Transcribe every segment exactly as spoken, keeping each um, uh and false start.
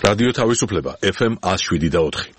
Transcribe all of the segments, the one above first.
რადიო თავისუფლება ეფ ემ one oh seven და four.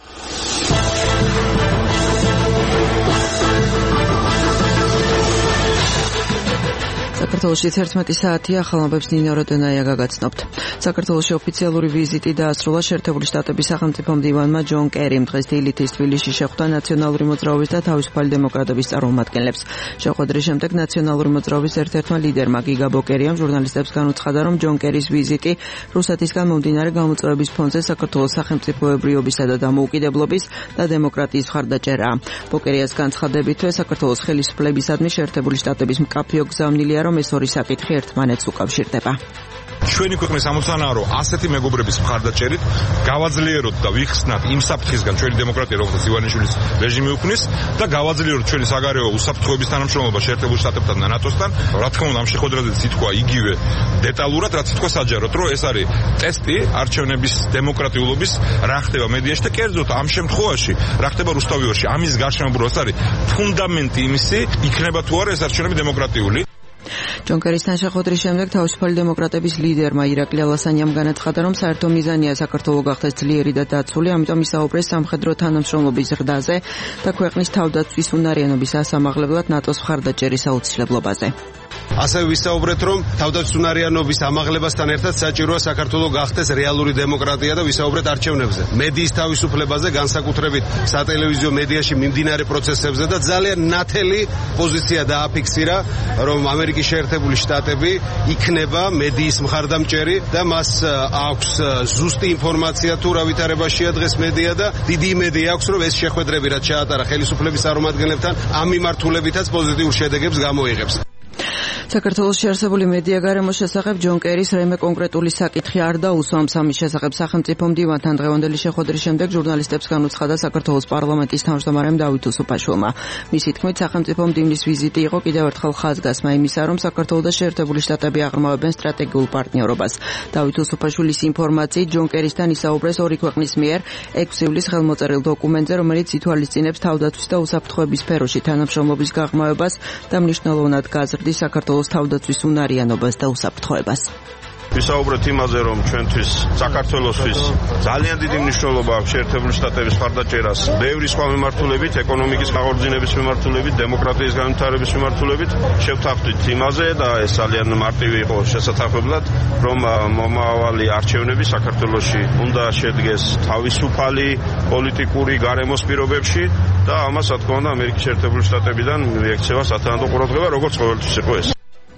საქართველოში თერთმეტი საათია, ახალმობებს ნინო როდონაია გაგაცნობთ. საქართველოში ოფიციალური ვიზიტი დაასრულა შეერთებული შტატების სახელმწიფო მდივანმა ჯონ კერიმ. დღეს დილით თბილისში შეხვდა ნაციონალური მოძრაობის და თავისუფალი დემოკრატების წარმომადგენლებს. შეხვედრის შემდეგ ნაციონალური მოძრაობის ერთ-ერთმა ლიდერმა გიგა ბოკერიამ ჟურნალისტებს განუცხადა, რომ ჯონ კერის ვიზიტი რუსეთისგან მომდინარე გამოწვევების ფონზე საქართველოს სახელმწიფოებრიობისა და დამოუკიდებლობის და დემოკრატიის მხარდაჭერაა. ბოკერიას განცხადებითვე საქართველოს ხელისუფლებისადმი შეერთებული შტატების მკაფიო გზავნილია, რომ ეს ორი საკითხი ერთმანეთს უკავშირდება. ჩვენი ქვეყნის ამოცანაა, რომ ასეთი მეგობრების მხარდაჭერით გავაძლიეროთ და ვიხსნათ იმ საფრთხისგან ჩვენი დემოკრატია, როგორც ივანიშვილის რეჟიმი უქმნის, და გავაძლიეროთ ჩვენი საგარეო უსაფრთხოების თანამშრომლობა შეერთებულ შტატებთან და ნატოსთან. რა თქმა უნდა, ამ შეხვედრაზე ითქვა იგივე დეტალურად, რაც ითქვა საჯაროდ, რომ ეს არის ტესტი არჩევნების დემოკრატიულობის, რა ხდება მედიაში და კერძოდ ამ შემთხვევაში, რა ხდება რუსთავიორში, ამის გარშემობრუნებას არის ფუნდამენტი იმისი, იქნება თუ არა ეს არჩევნები დემოკრატიული. ჯონ კერისთან შეხვედრის შემდეგ თავისუფალი დემოკრატების ლიდერმა ირაკლი ალასანიამ განაცხადა, რომ საერთო მიზანია საქართველო გახდეს ძლიერი და დაცული, ამიტომ ისაუბრეს სამხედრო თანამშრომლობის ზრდაზე და ქვეყნის თავდაცვის უნარიანობის ასამაღლებლად ნატოს მხარდაჭერის აუცილებლობაზე. ასევე ვისაუბრეთ, რომ თავდაცვის უნარიანობის ამაღლებასთან ერთად საჭიროა საქართველო გახდეს რეალური დემოკრატია და ვისაუბრეთ არჩევნებზე, მედიის თავისუფლებაზე, განსაკუთრებით სატელევიზიო მედიაში მიმდინარე პროცესებზე და ძალიან ნათელი პოზიცია დააფიქსირა, რომ ამერიკის შეერთებული შტატები იქნება მედიის მხარდამჭერი და მას აქვს ზუსტი ინფორმაცია თუ რა ვითარებაშია დღეს მედია და დიდი იმედი აქვს, რომ ეს შეხვედრები, რაც ჩაატარა ხელისუფლების წარმომადგენლებთან, ამ მიმართულებითაც პოზიტიურ შედეგებს გამოიღებს. საქართველოში არსებული მედია გარემოს შესახებ ჯონ კერის რაიმე კონკრეტული საკითხი არ დაუსვამს. ამის შესახებ სახელმწიფო მდივანთან დღევანდელი შეხვედრის შემდეგ ჟურნალისტებს განუცხადა საქართველოს პარლამენტის თავმჯდომარემ დავით უსუფაშვილმა. მისი თქმით, სახელმწიფო მდივნის ვიზიტი იყო კიდევ ერთხელ ხაზგასმა იმისა, რომ საქართველო და შეერთებული შტატები აღრმავებენ სტრატეგიულ პარტნიორობას. დავით უსუფაშვილის ინფორმაციით, ჯონ კერისთან ისაუბრეს ორი ქვეყნის მიერ ექვსი ივლის ხელმოწერილ დოკუმენტზე, რომელიც ითვალისწინებს თავდაცვის და უსაფრთხოების სფეროში თანამშრომლობის გაღრმავებას და მნიშვნელოვნად გაზრდის საქართველოს თავდაცვის უნარიანობას და უსაფრთხოებას. ვისაუბრეთ იმაზე, რომ ჩვენთვის საქართველოსთვის ძალიან დიდი მნიშვნელობა აქვს შეერთებული შტატების მხარდაჭერას ბევრი სხვა მიმართულებით, ეკონომიკის აღორძინების მიმართულებით, დემოკრატიის განვითარების მიმართულებით. შევთანხმდით იმაზე და ეს ძალიან მარტივი იყო შესაძლებლად, რომ მომავალი არჩევნები საქართველოში უნდა შედგეს თავისუფალი პოლიტიკური გარემოს პირობებში და ამას, რა თქმა უნდა, ამერიკის შეერთებული შტატებიდან მიექცევა სათანადო ყურადღება, როგორც ყოველთვის იყო ეს.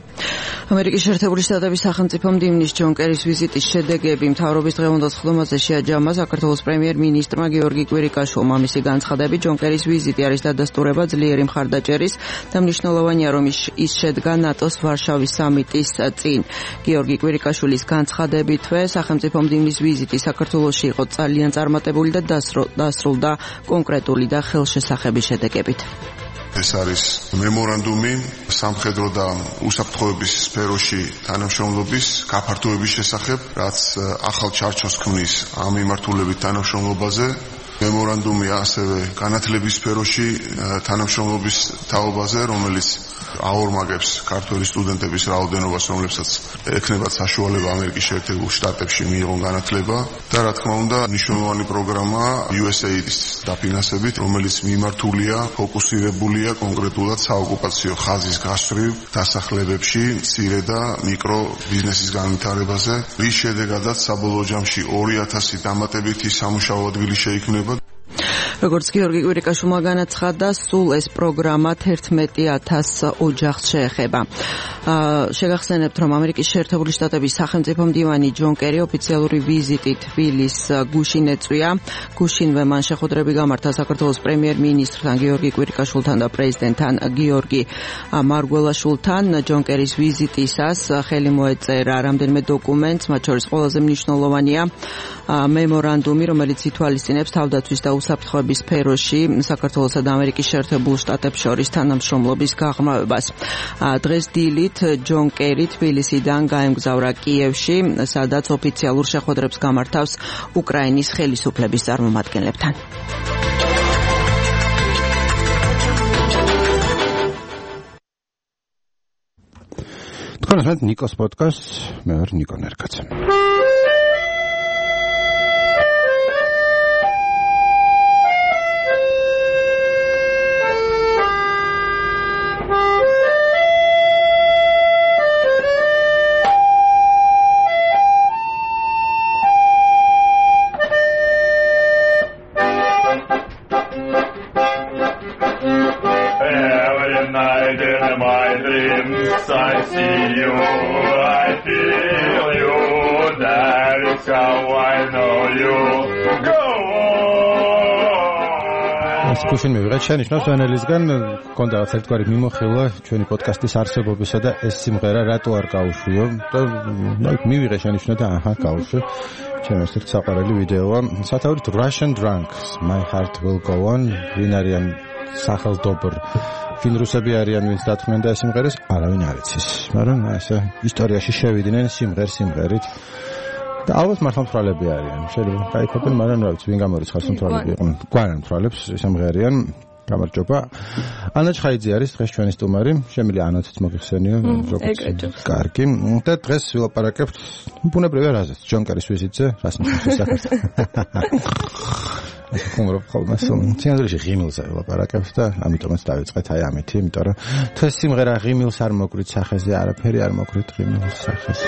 ამერიკის შეერთებული შტატების სახელმწიფო მდივნის ჯონ კერის ვიზიტის შედეგები მთავრობის დღევანდელ სხდომაზე შეაჯამა საქართველოს პრემიერ-მინისტრმა გიორგი კვირიკაშვილმა. მისი განცხადებით, ჯონ კერის ვიზიტი არის დადასტურება ძლიერი მხარდაჭერის და მნიშვნელოვანია, რომ ის შედგა ნატოს ვარშავის სამიტის წინ. გიორგი კვირიკაშვილის განცხადებითვე, სახელმწიფო მდივნის ვიზიტი საქართველოში იყო ძალიან წარმატებული და დასრულდა კონკრეტული და ხელშესახები შედეგებით. ეს არის მემორანდუმი სამხედრო და უსაფრთხოების სფეროში თანამშრომლობის გაფართოების შესახებ, რაც ახალ ჩარჩოს ქმნის ამ მიმართულებით თანამშრომლობაზე. მემორანდუმი ასევე განათლების სფეროში თანამშრომლობის თაობაზე, რომელიც აორმაგებს ქართველი სტუდენტების რაოდენობას, რომლებსაც ექნებათ საშუალება ამერიკის შეერთებულ შტატებში მიიღონ განათლება და რა თქმა უნდა მნიშვნელოვანი პროგრამა იუ ეს έი დის დაფინანსებით, რომელიც მიმართულია, ფოკუსირებულია კონკრეტულად საოკუპაციო ხაზის გასწვრივ დასახლებებში მცირე და მიკრო ბიზნესის განვითარებაზე, რის შედეგადაც საბოლოო ჯამში ორი ათასი დამატებითი სამუშაო ადგილი შეიქმნება. როგორც გიორგი კვირიკაშვილმა განაცხადა, სულ ეს პროგრამა თერთმეტი ათას ოჯახს შეეხება. შეგახსენებთ, რომ ამერიკის შეერთებული შტატების სახელმწიფო მდივანი ჯონ კერი ოფიციალური ვიზიტით თბილის გუშინ ეწვია. გუშინვე მან შეხვედრები გამართა საქართველოს პრემიერ-მინისტრთან გიორგი კვირიკაშვილთან და პრეზიდენტთან გიორგი მარგველაშვილთან. ჯონ კერის ვიზიტისას ხელი მოეწერა რამდენიმე დოკუმენტს, მათ შორის ყველაზე მნიშვნელოვანია მემორანდუმი, რომელიც ითვალისწინებს თავდაცვის და უსაფრთხოების სფეროში საქართველოსა და ამერიკის შეერთებულ შტატებს შორის თანამშრომლობის გაღრმავებას. დღეს დილით ჯონ კერი თბილისიდან გაემგზავრა კიევში, სადაც ოფიციალურ შეხვედრებს გამართავს უკრაინის ხელისუფლების წარმომადგენლებთან. თქვენ ახლა ნიკოს პოდკასტს, მე ვარ ნიკო ნერკაძე. night in my dreams I see you, I feel you, that is how I know you. Go on! ეს კუშინი მივიღეთ შენიშნავს ანალიზგან კონდა ერთგვარი მიმოხილვა ჩვენი პოდკასტის არსებობისა და ეს სიმღერა რატო არ გაუშვიო და მივიღე შენიშნა და აჰა გაუშვი ჩემს ერთ საყვარელი ვიდეოა სათაურით Russian Drunks My Heart Will Go On ვინ არიან სახელდობრ ვინ რუსები არიან ვინც დათმენ და ეს სიმღერას არავინ არ იცის მაგრამ ესე ისტორიაში შევიდნენ სიმღერ სიმღერით და ალბათ მართლმთვრალები არიან შეიძლება გაიქობენ მაგრამ რა ვიცი ვინ გამორიცხავს მთვრალები იყვნენ გვარან მთვრალებს შემღერიან გამარჯობა ანა ჩხაიძე არის დღეს ჩვენი სტუმარი შემიძლია ანაციც მოგიხსენიო როგორც კარგი და დღეს ვილაპარაკებთ ბუნებრივია რაზეც ჯონ კერის ვიზიტზე რას ნიშნავს საქართველოს ხუმრობ ხოლმე სულ ღიმილზე ვილაპარაკებთ და ამიტომაც დავიწყეთ აი ამით იმიტომ რომ დღეს სიმღერა ღიმილს არ მოგვით სახეზე არაფერი არ მოგვით ღიმილს სახეზე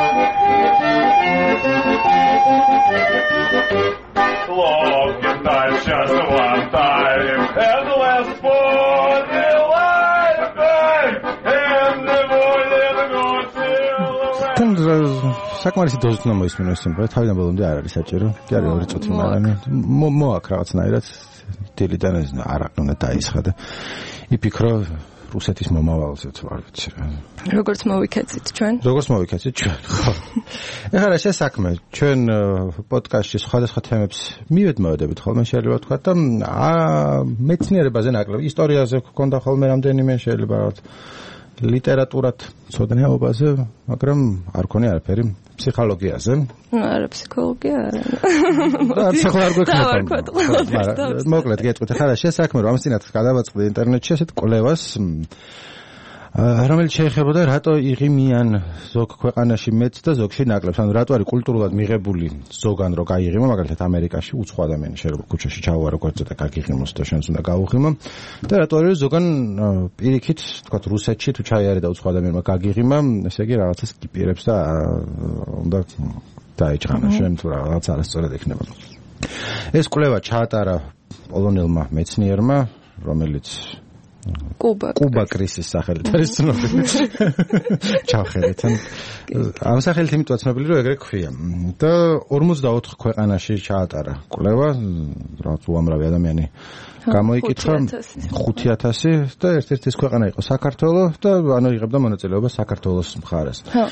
Love can die just one time and last for the lifetime and never let go till საკმარისი დოზით უნდა მოისმინოს სიმღერა თავიდან ბოლომდე არ არის საჭირო კი არის ორი წუთი მაგრამ მოაქ რაღაცნაირად დილიდან ეს არაყი უნდა დაისხა და იფიქრო რუსეთის მომავალზე თუ არ ვიცი რა. როგორც მოვიქეცით ჩვენ? როგორც მოვიქეცით ჩვენ, ხო. ეხლა ეს საქმე, ჩვენ პოდკასტში სხვადასხვა თემებს მივედმოვდებით ხოლმე შეიძლება ვთქვა და მეცნიერებაზე ნაკლები, ისტორიაზე გქონდა ხოლმე რამდენიმე შეიძლება ლიტერატურად ცოდნაობაზე, მაგრამ არ ქონია არაფერი ფსიქოლოგიაზე. არა, ფსიქოლოგია არა. და ფსიქოლოგია არ გვექნება. მოკლედ გეტყვით, ხარა შესაქმე რომ ამის წინათ გადავაწყდი ინტერნეტში ესეთ კვლევას რომელიც შეეხებოდა რატო იღიმიან ზოგ ქვეყანაში მეც და ზოგში ნაკლებს, ანუ რატო არის კულტურულად მიღებული ზოგან რო გაიღიმო, მაგალითად ამერიკაში უცხო ადამიანი შეიძლება ქუჩაში ჩაუვარო გვერდზე და გაგიღიმოს და შენს უნდა გაუღიმო და რატო არის ზოგან პირიქით, თქვა რუსეთში თუ ჩაიარე და უცხო ადამიანმა გაგიღიმა, ესე იგი რაღაცას კიპირებს და უნდა დაიჭრანა შენ თუ რაღაც არასწორად ექნება. ეს კვლევა ჩაატარა პოლონელმა მეცნიერმა, რომელიც კუბა კუბა კრისის სახელით არის ცნობილი. ჩავხედეთ. ამ სახელით იმიტომ ცნობილი რომ ეგრე ქვია. და ორმოცდაოთხ ქვეყანაში ჩაატარა კვლევა, რაც უამრავი ადამიანი გამოიკითხა ხუთი ათასი და ერთ-ერთი ეს ქვეყანა იყო საქართველო და ანუ იღებდა მონაწილეობა საქართველოს მხარეს. ხო.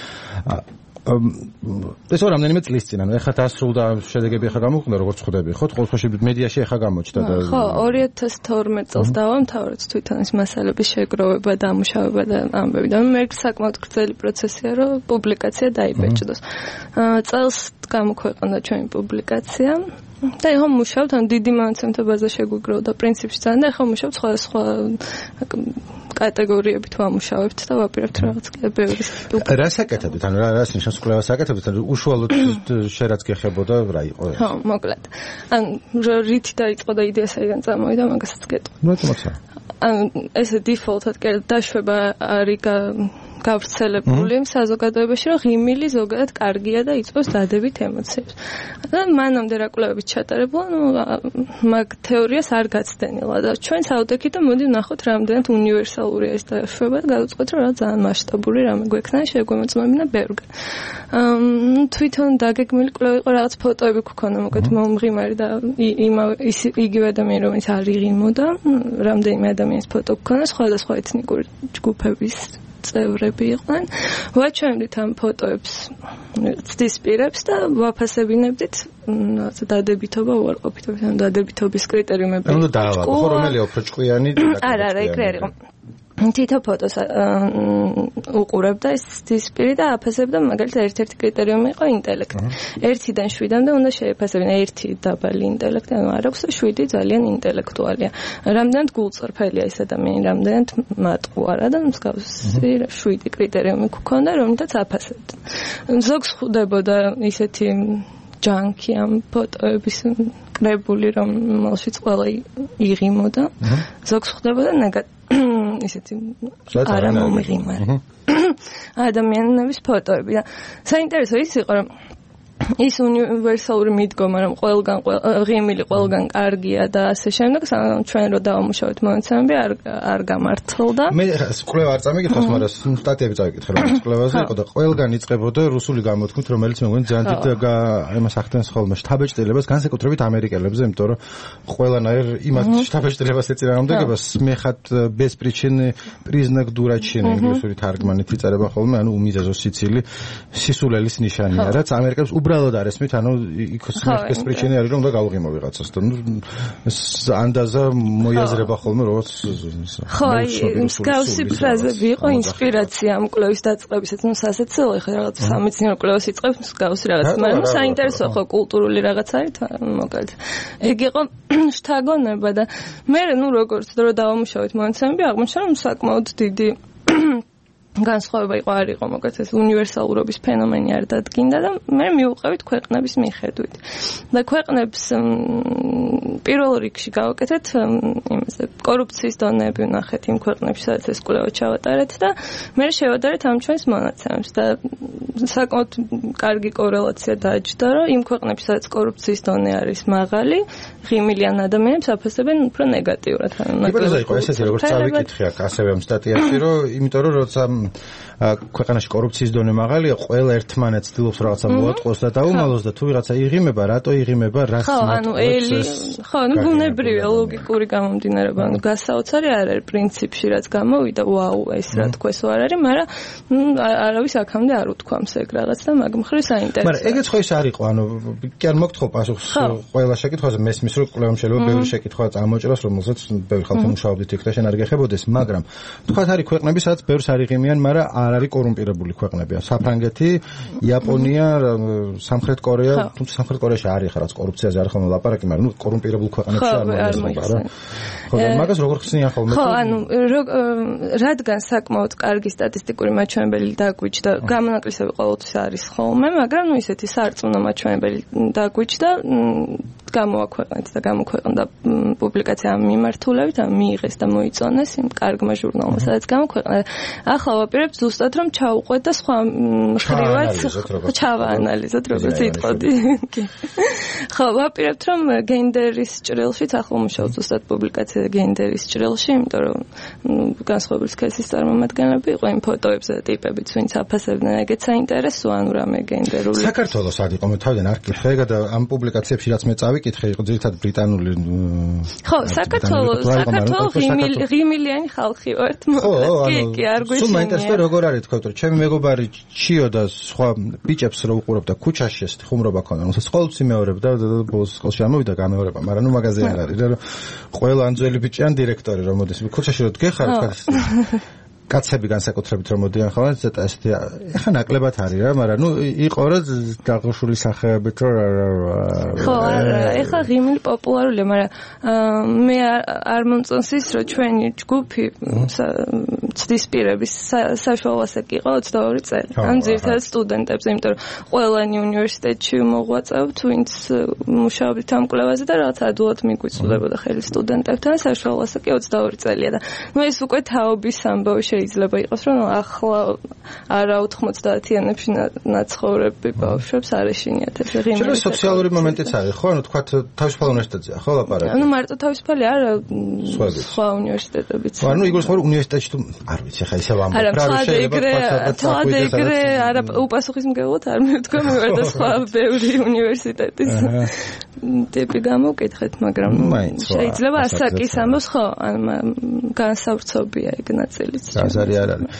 ეს რამდენიმე წლის წინ, ანუ ეხლა დასრულდა შედეგები ეხლა გამოგვდა როგორც ხვდები, ხო? ყოველთვის მედიაში ეხლა გამოჩნდა და ხო, ორი ათას თორმეტ წელს დავამთავრეთ თვითონ ეს მასალების შეგროვება, დამუშავება და ამბები. და მე საკმაოდ გრძელი პროცესია, რომ პუბლიკაცია დაიბეჭდოს. წელს გამოქვეყნდა ჩვენი პუბლიკაცია. და ეხლა მუშავთ, ან დიდი მონაცემთა ბაზა შეგვიგროვდა პრინციპში ძალიან და ეხლა მუშავთ სხვადასხვა კატეგორიებით ვამუშავებთ და ვაპირებთ რაღაც კებერის. რას აკეთებთ? ანუ რას ნიშნავს კვლევას აკეთებთ? ანუ უშუალოდ შერაც გეხებოდა რა იყო ეს? ხო, მოკლედ. ან რითი დაიწყო და იდეა საიდან წამოვიდა, მაგასაც გეტყვი. ნუ მოცა. ან ეს დიფოლტად დაშვება არის გავრცელებული საზოგადოებაში, რომ ღიმილი ზოგადად კარგია და იწვევს დადებით ემოციებს. და მანამდე რა კვლევებით ჩატარებულა, ნუ მაგ თეორიას არ გაცდენილა და ჩვენ საუდექით და მოდი ვნახოთ რამდენად უნივერსალურია ეს დაშვება და გავუწყოთ, რომ რა ძალიან მასშტაბური რამე გვექნა, შეგვემოწმებინა ბევრგან. აა თვითონ დაგეგმილი კვლევა იყო, რაღაც ფოტოები გქონდა, მოკლედ მომღიმარი და იმავე იგივე ადამიანი რომელიც არ იღიმოდა, რამდენიმე ადამიანის ფოტო გქონდა, სხვადასხვა ეთნიკური ჯგუფების წევრები იყვნენ. ვაჩვენებდით ამ ფოტოებს ცდის პირებს და ვაფასებინებდით დადებითობა უარყოფითობით, ან დადებითობის კრიტერიუმები. ანუ დაავადო, ხო რომელი უფრო ჭკვიანი? არა, არა, ეგრე არ იყო. თითო ფოტოს უყურებდა ეს ცდის პირი და აფასებდა, მაგალითად ერთ-ერთი კრიტერიუმი იყო ინტელექტი. ერთიდან შვიდამდე უნდა შეეფასებინა ერთი დაბალი ინტელექტი, ანუ არ აქვს და შვიდი ძალიან ინტელექტუალია. რამდენად გულწრფელია ეს ადამიანი, რამდენად მატყუარა და მსგავსი შვიდი კრიტერიუმი გქონდა, რომლითაც აფასებდა. ზოგს ხვდებოდა ისეთი ჯანკი ამ ფოტოების კრებული, რომელშიც ყველა იღიმოდა. ზოგს ხვდებოდა ნეგატივი ისეთი არა მომღიმარი ადამიანების ფოტოები და საინტერესო ის იყო რომ ის უნივერსალური მიდგომა, რომ ყველგან ღიმილი ყველგან კარგია და ასე შემდეგ, სანამ ჩვენ რო დავამუშავეთ მონაცემები, არ არ გამართლდა. მე კვლევა არ წამიკითხავს, მაგრამ სტატიები წავიკითხე, რომ კვლევაზე იყო და ყველგან იწყებოდა რუსული გამოთქმით, რომელიც მეგონი ძალიან დიდ იმას ახდენს ხოლმე შთაბეჭდილებას, განსაკუთრებით ამერიკელებზე, იმიტომ რომ ყველანაირ იმას შთაბეჭდილებას ეწინააღმდეგებას смехат без причины признак дурачины ინგლისური თარგმანით იწერება ხოლმე, ანუ უმიზეზო სიცილი სისულელის ნიშანია, რაც ამერიკელებს უბრალოდ არ ესმით, ანუ იქ смех без причины არის, რომ და გავუღიმო ვიღაცას და ნუ ანდაზა მოიაზრება ხოლმე, როგორც ხო, აი, მსგავსი ფრაზები იყო ინსპირაცია ამ კვლევის დაწყებისას, ნუ სასაცილო, ხა რაღაც სამეცნიერო კვლევას იწყებს მსგავსი რაღაც, მაგრამ საინტერესო ხო კულტურული რაღაც არის, მოკლედ. ეგ იყო შთაგონება და მე ნუ როგორც დრო დავამუშავეთ მონაცემები, აღმოჩნდა რომ საკმაოდ დიდი განსხვავება იყო არ იყო მოკლედ ეს უნივერსალურობის ფენომენი არ დადგინდა და მე მივუყევით ქვეყნების მიხედვით. და ქვეყნებს პირველ რიგში გავაკეთეთ იმაზე კორუფციის დონეები ვნახეთ იმ ქვეყნებში, სადაც ეს კვლევა ჩავატარეთ და მე შევადარეთ ამ ჩვენს მონაცემებს და საკმაოდ კარგი კორელაცია დააჯდა, რომ იმ ქვეყნებში, სადაც კორუფციის დონე არის მაღალი, ღიმილიან ადამიანებს აფასებენ უფრო ნეგატიურად. იპოთეზა იყო ესეთი, როგორც წავიკითხე აქ ასევე ამ სტატიაში, რომ იმიტომ რომ როცა ქვეყანაში კორუფციის დონე მაღალია, ყველა ერთმანეთს ცდილობს რაღაცა მოატყოს და დაუმალოს და თუ ვიღაცა იღიმება, რატო იღიმება, რას მოატყობს? ხო, ნუ ბუნებრივია ლოგიკური გამომდინარეობა, ნუ გასაოცარი არ არის პრინციპში, რაც გამოვიდა, ვაუ, ეს რა თქოს არ არის, მაგრამ არავის აქამდე არ უთქვამს ეგ რაღაც და მაგ მხრივ საინტერესოა. მაგრამ ეგეც ხო ის არ იყო, ანუ კი არ მოგთხოვ პასუხს ყველა შეკითხვაზე, მესმის რომ კვლევამ შეიძლება ბევრი შეკითხვა წამოჭრას, რომელსაც ბევრი ხალხი მუშაობდით იქ და შენ არ გეხებოდეს, მაგრამ თქვათ არის ქვეყნები, სადაც ბევრს არ იღიმიან, მაგრამ არ არის კორუმპირებული ქვეყნებია. საფრანგეთი, იაპონია, სამხრეთ კორეა, თუმცა სამხრეთ კორეაში არ არის რაღაც კორუფციაზე არ ხოლმე ლაპარაკი, მაგრამ ნუ კორუმპირებულ ქვეყნებში არ მოიხსნება რა. ხო, მაგას როგორ ხსნიან ხოლმე? ხო, ანუ რადგან საკმაოდ კარგი სტატისტიკური მაჩვენებელი დაგვიჩნდა, გამონაკლისები ყოველთვის არის ხოლმე, მაგრამ ნუ ისეთი სარწმუნო მაჩვენებელი დაგვიჩნდა, გამოაქვეყნეთ და გამოქვეყნდა პუბლიკაცია ამ მიმართულებით, ამ მიიღეს და მოიწონეს იმ კარგმა ჟურნალმა, სადაც გამოქვეყნდა. ახლა ვაპირებთ ზუსტად რომ ჩაუყვეთ და სხვა მხრივაც ჩავაანალიზოთ, როგორც იტყოდი. ხო, ვაპირებთ რომ გენდერის ჭრილშიც ახლა ვმუშაობთ ზუსტად პუბლიკაცია გენდერის ჭრილში, იმიტომ რომ განსხვავებული სქესის წარმომადგენლები იყო იმ ფოტოებზე და ტიპებიც, ვინც აფასებდნენ, ეგეც საინტერესოა, ანუ რამე გენდერული. საქართველოს არ იყო, მე თავიდან არ გკითხე და ამ პუბლიკაციებში რაც მე წავიკითხე, იყო ძირითადად ბრიტანული. ხო, საქართველოს საქართველოს ღიმილიანი ხალხი ვართ, კი, კი, არ გვიშინია. სულ მაინტერესებს როგორ არის თქვა, რომ ჩემი მეგობარი ჩიო და სხვა ბიჭებს რო უყურებდა ქუჩაში ეს ხუმრობა ქონდა, რომელსაც ყოველთვის იმეორებდა და ბოლოს სკოლაში ამოვიდა გამეორება, მაგრამ ნუ მაგაზე არ არის, რომ ყველა ან ძველი ბიჭი ან დირექტორი რომ მოდის ქუჩაში რო დგეხარ, თქვა კაცები განსაკუთრებით რომ მოდიან ხოლმე ცოტა ესეთი ეხა ნაკლებად არის რა, მაგრამ ნუ იყო რა დაღუშული სახეებით რომ ხო, ეხა ღიმილი პოპულარულია, მაგრამ მე არ მომწონს ის რომ ჩვენი ჯგუფი ცდისპირების საშუალო ასაკი იყო ოცდაორი წელი. ან ძირითადად სტუდენტებს, იმიტომ რომ ყველანი უნივერსიტეტში მოღვაწეობთ, ვინც მუშაობთ ამ კვლევაზე და რაღაც ადვილად მიგვიწვდებოდა ხელი სტუდენტებთან, საშუალო ასაკი ოცდაორი წელია და ნუ ეს უკვე თაობის ამბავი შეიძლება იყოს, რომ ახლა არა ოთხმოცდაათიანებში ნაცხოვრები ბავშვებს არ ეშინიათ ეს ღიმილი. შეიძლება სოციალური მომენტიც არის, ხო? ანუ თქვა თავისუფალ უნივერსიტეტზეა, ხო ლაპარაკი? ანუ მარტო თავისუფალი არა, სხვა უნივერსიტეტებიც. ანუ იგივე სხვა უნივერსიტეტში თუ არ ვიცი, ხა ისე ვამბობ, რა შეიძლება თქვა ეგრე არა უპასუხისმგებლად არ მივთქვა, მე ვარ და სხვა ბევრი უნივერსიტეტის ტიპი გამოვკითხეთ, მაგრამ შეიძლება ასაკის ამბავს, ხო, განსავრცობია ეგ ნაწილიც. გაზარი არ არის.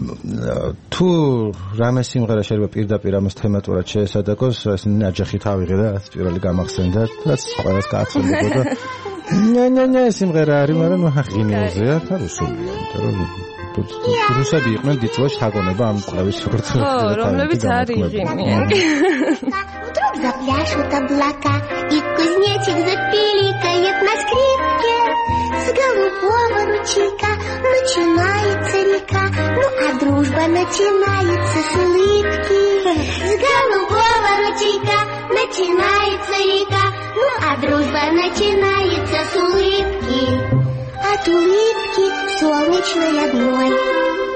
თუ რამე სიმღერა შეიძლება პირდაპირ ამას თემატურად შეესადაგოს, ეს ნაჯახით ავიღე და რაც პირველი გამახსენდა, რაც ყველას გაახსენებოდა. ნე ნე ნე სიმღერა არის, მაგრამ ღიმილზეა და რუსულია, იმიტომ რომ რუსები იყვნენ დიდწილად შთაგონება ამ კვლევის სურთლებს. ხო, რომლებიც არ იღიმიან. Вдруг запляшут облака, и кузнечик запиликает на скрипке. С голубого ручейка начинается река, ну а дружба начинается с улыбки. С голубого ручейка начинается река, ну а дружба начинается с улыбки. От улыбки солнечной одной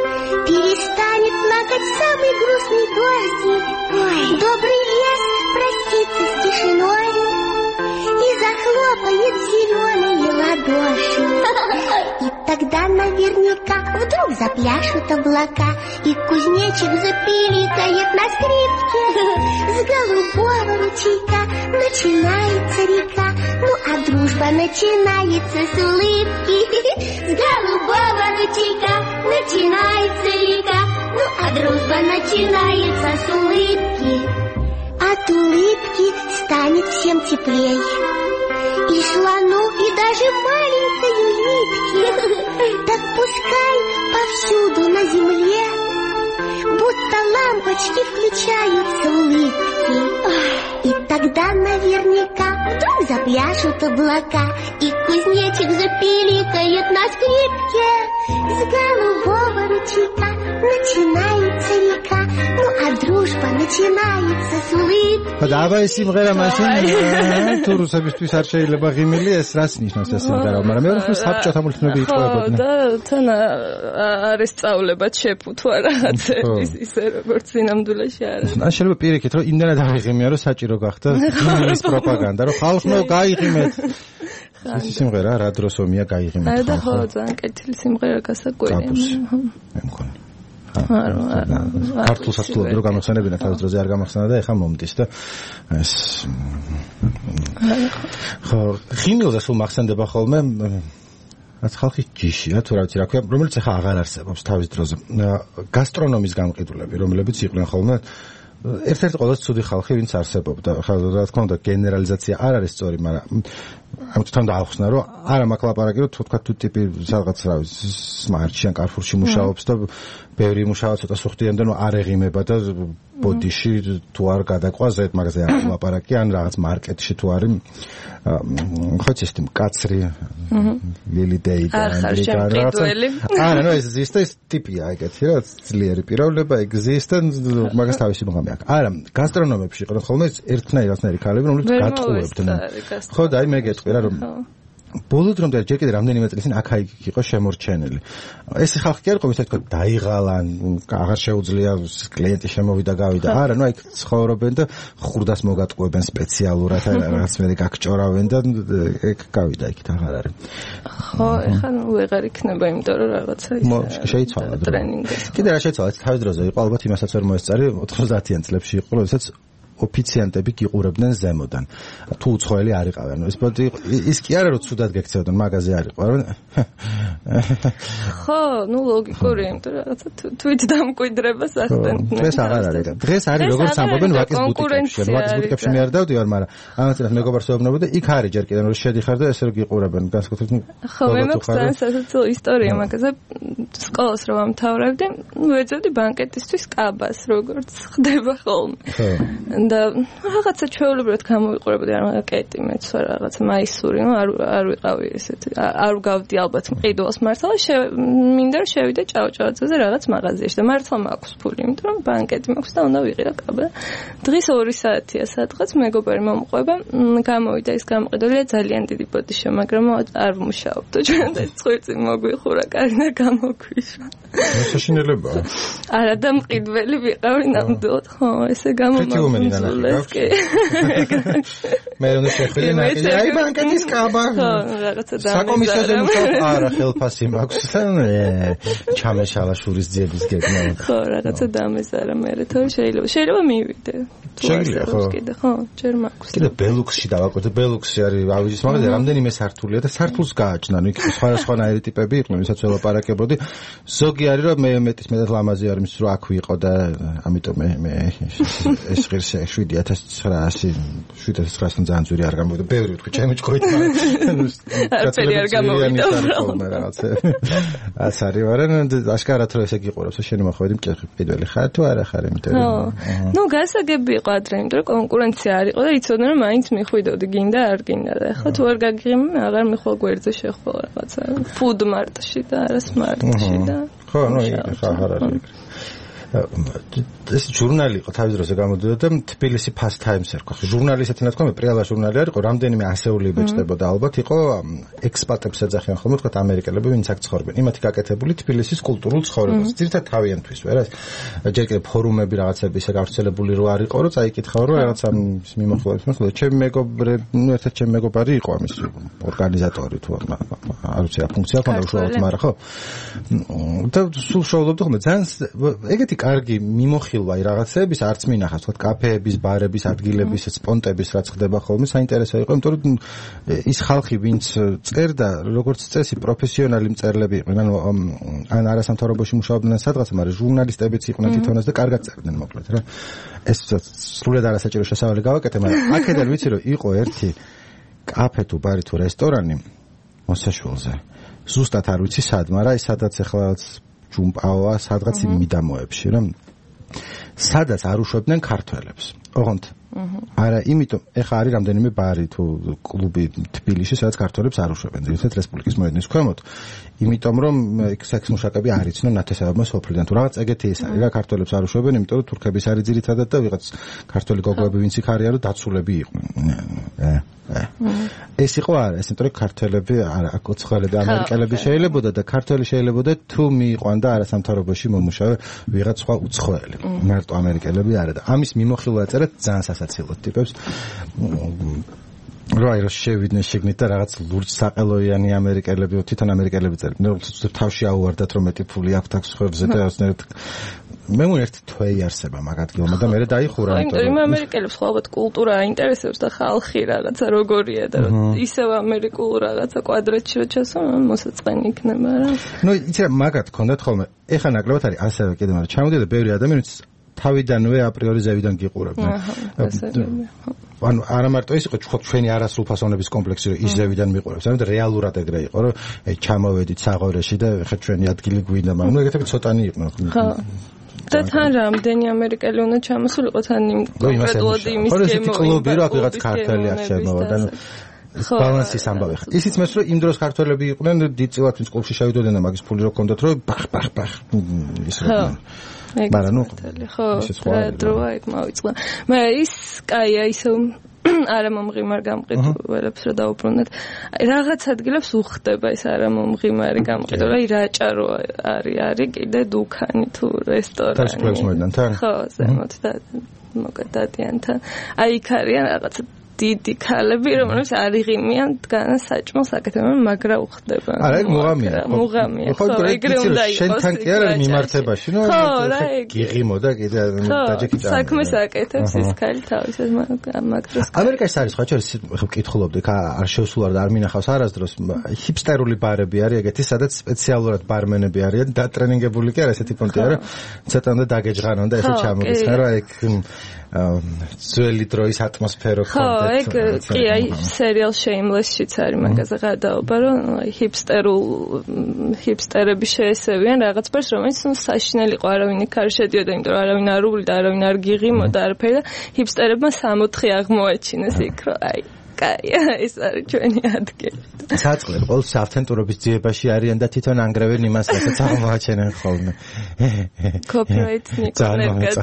перестанет плакать самый грустный дождик. Ой, добрый лес, простится с тишиной и захлопает зеленые ладоши. И тогда наверняка вдруг запляшут облака, и кузнечик запиликает на скрипке. С голубого ручейка начинается река, ну а дружба начинается с улыбки. С голубого ручейка начинается река, ну а дружба начинается с улыбки. От улыбки станет всем теплей, и слону, и даже маленькой улитке. Так пускай повсюду на земле будто лампочки включаются улыбки. И тогда наверняка вдруг запляшут облака, и кузнечик запиликает на скрипке. С голубого ручейка начинается река, ну а дружба начинается с улыбки. Давай სიმღერა მაშინ თუ რუსებისთვის არ შეიძლება ღიმილი ეს რას ნიშნავს ეს სიმღერა, მაგრამ მეორე ხომ საბჭოთა მულტფილმები იყვებოდნენ. და თან არის სწავლებად შეფუთვა რაღაცების ისე როგორც სინამდვილეში არის. ან შეიძლება პირიქით რომ იმდენად აღიღიმია რომ საჭირო გახდა ღიმილის პროპაგანდა, რომ ხალხო გაიღიმეთ. ეს სიმღერა რა დროს ომია გაიღიმეთ. არა და ხო ძალიან კეთილი სიმღერა გასაკვირია. მე მგონი ქართულ სასწავლებლად რომ გამახსენებინა თავის დროზე არ გამახსენა და ეხლა მომდის და ეს ხო ღიმილზე სულ მახსენდება ხოლმე რაც ხალხის ჯიშია თუ რა ვიცი რა ქვია რომელიც ეხლა აღარ არსებობს თავის დროზე გასტრონომის გამყიდულები რომლებიც იყვნენ ხოლმე ერთ-ერთი ყველაზე ცუდი ხალხი ვინც არსებობდა ხა რა თქმა უნდა გენერალიზაცია არ არის სწორი მაგრამ ამიტომ თან დაახსნა რომ არა მაქვს ლაპარაკი რომ თუ თქვა თუ ტიპი რაღაც რა ვიცი სმარტში ან კარფურში მუშაობს და ბევრი მუშაობა ცოტა სუხტიანდა რომ არ ეღიმება და ბოდიში თუ არ გადაყვაზეთ მაგაზე არ ლაპარაკი ან რაღაც მარკეტში თუ არის ხო ცისტი მკაცრი ლილი დეი და რაღაცა არა ნუ ეს ზისტა ეს ტიპია ეგეთი რა ძლიერი პიროვნება ეგზისტა მაგას თავისი მიღამი აქვს არა გასტრონომებში იყო ხოლმე ერთნაირი რაღაცნაირი ქალები რომლებიც გატყუებდნენ ხო და აი მე გეტყვი რა რომ ბოლო დრომდე ჯერ კიდე რამდენიმე წელი წინ აქა-იქ იყო შემორჩენილი. ეს ხალხი კი არ იყო ვისაც თქვა დაიღალა, აღარ შეუძლია კლიენტი შემოვიდა გავიდა. არა, ნუ აი ცხოვრობენ და ხურდას მოგატყუებენ სპეციალურად, რაღაც მე გაგჭორავენ და ეგ გავიდა იქით აღარ არის. ხო, ეხლა ნუ ვეღარ იქნება, იმიტომ რომ რაღაცა ის შეიცვალა ტრენინგი. კიდე რა შეიცვალა, თავის დროზე იყო ალბათ იმასაც ვერ მოესწარი ოთხმოცდაათიან წლებში იყო, როდესაც ოფიციანტები გიყურებდნენ ზემოდან. თუ უცხოელი არ იყავენ. ეს პოტი ის კი არა რომ ცუდად გექცევდნენ, მაგაზე არ იყო, რომ ხო, ნუ ლოგიკური, იმიტომ რომ რაღაცა თვით დამკვიდრებას ახდენდნენ. დღეს აღარ არის. დღეს არის როგორც ამბობენ ვაკის ბუტიკებში. ვაკის ბუტიკებში მე არ დავდივარ, მაგრამ ამათაც მეგობარს ვეუბნები და იქ არის ჯერ კიდე რომ შედიხარ და ესე რომ გიყურებენ, განსაკუთრებით ხო, მე მაქვს ძალიან სასაცილო ისტორია მაგაზე. სკოლას რომ ამთავრებდი, ვეძებდი ბანკეტისთვის კაბას, როგორც ხდება ხოლმე. ხო. და რაღაცა ჩვეულებრივად გამოვიყურებოდი რა კეტი მეც რაღაცა მაისური ნუ არ არ ვიყავი ესეთი არ გავდი ალბათ მყიდველს მართლა მინდა რომ შევიდე ჭავჭავაძეზე რაღაც მაღაზიაში და მართლა მაქვს ფული იმიტომ რომ ბანკეტი მაქვს და უნდა ვიყიდო კაბა დღის ორი საათია სადღაც მეგობარი მომყვება გამოვიდა ის გამყიდველია ძალიან დიდი ბოდიშო მაგრამ არ ვმუშაობ ჩვენ და ცხვრცი მოგვიხურა კარი და გამოგვიშვა საშინელებაა არა და მყიდველი ვიყავი ნამდვილად ხო ესე გამომაქვს მე რომ შეხვიდე ნაკელი აი ბანკეთის კაბა საკომისიოზე მუშაობ არა ხელფასი მაქვს ჩამეშალა შურის ძიების გეგმა ხო რაღაცა დამეზარა მე თორე შეიძლება შეიძლება მივიდე შეიძლება ხო კიდე ხო ჯერ მაქვს კიდე ბელუქსში დავაკვირდე ბელუქსი არის ავიზის მაგაზე რამდენიმე სართულია და სართულს გააჭნან იქ სხვადასხვანაირი ტიპები იყვნენ ვისაც ველაპარაკებოდი ზოგი არის რომ მე მეტის მეტად ლამაზი არის მის რო აქ ვიყო და ამიტომ მე მე ეს ღირსი შვიდი ათას ცხრაასი შვიდი ათას ცხრაასთან ძალიან ძვირი არ გამოვიდა ბევრი ვთქვი ჩემი ჭკუით არაფერი არ გამოვიდა რაღაცა ას არის მაგრამ აშკარად რომ ესე გიყურებს შენ მოხვედი მჭეხი პირველი ხარ თუ არა ხარ იმიტომ ნუ გასაგები იყო ადრე იმიტომ რომ კონკურენცია არ იყო და იცოდნენ რომ მაინც მიხვიდოდი გინდა არ გინდა და ხო თუ არ გაგიღიმე აღარ მიხვალ გვერდზე შეხვალ რაღაცა ფუდ მარტში და არა სმარტში და ხო ნუ იქ ხარ არის ეს ჟურნალი იყო თავის დროზე გამოდიოდა თბილისი Fast Times ერქვა. ჟურნალი ისეთი ნათქვამი პრიალა ჟურნალი არის, რამდენიმე ასეული ბეჭდებოდა ალბათ, იყო ექსპატებს ეძახიან ხოლმე თქვა ამერიკელები, ვინც აქ ცხოვრობენ. იმათი გაკეთებული თბილისის კულტურულ ცხოვრებას. ძირითადად თავიანთვის ვერა. ჯერ კიდევ ფორუმები რაღაცები ისე გავრცელებული რო არ იყო, რომ წაიკითხავ რომ რაღაცა მიმოხილვებს მეხლა ჩემი მეგობრები, ნუ ერთად ჩემი მეგობარი იყო ამის ორგანიზატორი თუ არ ვიცი რა ფუნქცია ქონდა უშუალოდ, მაგრამ ხო. და სულ შოულობდი ხოლმე ძალიან ეგეთი კარგი მიმოხილვა რაღაცების არც მინახავს, თქვა კაფეების, ბარების, ადგილების, სპონტების რაც ხდება ხოლმე, საინტერესო იყო, იმიტომ რომ ის ხალხი, ვინც წერდა, როგორც წესი, პროფესიონალი მწერლები იყვნენ, ანუ ან არასამთავრობოში მუშაობდნენ სადღაცა, მაგრამ ჟურნალისტებიც იყვნენ თვითონაც და კარგად წერდნენ მოკლედ რა. ეს სრულად არასაჭირო შესავალი გავაკეთე, მაგრამ აქედან ვიცი რომ იყო ერთი კაფე თუ ბარი თუ რესტორანი მოსაშვილზე. ზუსტად არ ვიცი სად, მაგრამ ის სადაც ახლა ჯუმპაოა, სადღაც იმ მიდამოებში რა. სადაც არ უშვებდნენ ქართველებს. ოღონდ არა, იმიტომ ეხა არის რამდენიმე ბარი თუ კლუბი თბილისში, სადაც ქართველებს არ უშვებენ, ძირითადად რესპუბლიკის მოედნის ქვემოთ. იმიტომ რომ სექსმუშაკები არ იცნო ნათესავებმა სოფლიდან. თუ რაღაც ეგეთი ის არის რა, ქართველებს არ უშვებენ, იმიტომ რომ თურქების არის ძირითადად და ვიღაც ქართველი გოგოები ვინც იქ არიან, რომ დაცულები იყვნენ. ეს იყო არა, ეს იმიტომ რომ ქართველები არა, კოცხალები, ამერიკელები შეიძლებოდა და ქართველი შეიძლებოდა თუ მიიყვანდა არასამთავრობოში მომუშავე ვიღაც სხვა უცხოელი. მარტო ამერიკელები არა და ამის მიმოხილვა ეწერა ძალიან სასაცილო ტიპებს. რა ის შევიდნენ შეგნით და რაღაც ლურჯ საყელოიანი ამერიკელები, თვითონ ამერიკელები წერდნენ, რომ თავში აუვარდათ რომ მეტი ფული აქვთ აქ ხებზე და ასნერად მე მგონი ერთი თვეი არსება მაგ ადგილმა და მე დაიხურა, იმიტომ რომ ამერიკელებს ხვალბათ კულტურა აინტერესებს და ხალხი რაღაცა როგორია და ისევ ამერიკულ რაღაცა კვადრატში რო ჩასო მოსაწყენი იქნება რა. ნუ იცი რა მაგათ ქონდათ ხოლმე. ეხა ნაკლებად არის ასევე კიდე, მაგრამ ჩამოდიოდა ბევრი ადამიანი თავიდანვე აპრიორი ზევიდან გიყურებდნენ. ანუ არა მარტო ის იყო ჩვენი არასრულფასოვნების კომპლექსი, რომ ის ზევიდან მიყურებს, ანუ რეალურად ეგრე იყო, რომ ჩამოვედით საღორეში და ხა ჩვენი ადგილი გვინდა, მაგრამ ეგეთები ცოტანი იყვნენ. ხო. და თან რამდენი ამერიკელი უნდა ჩამოსულიყო თან იმ კონკრეტულად იმის გემო. ხო, კლუბი რო აქ ვიღაც ქართველი აქ შემოვა და ბალანსის ამბავი ხარ. ისიც მეც რომ იმ დროს ქართველები იყვნენ, დიდწილად ვინც კლუბში შევიდოდნენ და მაგის ფული რო ჰქონდათ, რომ ბახ ბახ ბახ ის რო მაგრამ ნუ ხო, დროა იქ მოვიწყდა. მაგრამ ის კაია ისე არა მომღიმარ გამყიდველებს რა დაუბრუნდეთ. რაღაც ადგილებს უხდება ეს არა მომღიმარი გამყიდვა, აი რაჭარო არის, არის კიდე დუქანი თუ რესტორანი. თასფლებს მოედანთან? ხო, ზემოთ და მოკეთ დადიანთან. აი იქ არიან რაღაც დიდი ქალები, რომლებიც არ იღიმიან დგანა საჭმელს აკეთებენ, მაგრამ უხდება. არა, ეგ მუღამია. მუღამია. ხო, ეგრე უნდა იყოს. შენთან კი არა მიმართებაში, ნუ გიღიმო და კიდე დაჯექიჭა. საქმეს აკეთებს ის ქალი თავისად, მაგრამ ამერიკაში არის ხო, ჩერს ხო ვკითხულობდი, არ შევსულ არ მინახავს არასდროს ჰიპსტერული ბარები არის ეგეთი, სადაც სპეციალურად ბარმენები არიან, დატრენინგებული კი არა, ესეთი პონტი არა. ცოტა უნდა დაგეჯღანონ და ესე ჩამოგიხარ, რა ეგ ძველი დროის ატმოსფერო ხო, ეგ კი აი სერიალ Shameless-შიც არის მაგაზე გადაობა, რომ ჰიპსტერულ ჰიპსტერები შეესევიან რაღაც პერს, რომელიც საშინელი იყო, არავინ იქ არ შედიოდა, იმიტომ რომ არავინ არ უვლიდა, არავინ არ გიღიმოდა არაფერი და ჰიპსტერებმა სამოთხე აღმოაჩინეს იქ, რომ აი კაია, ეს არის ჩვენი ადგილი. საწყლები ყოველ ავთენტურობის ძიებაში არიან და თვითონ ანგრევენ იმას, რასაც აღმოაჩენენ ხოლმე. Copyright ნიკოლერგად.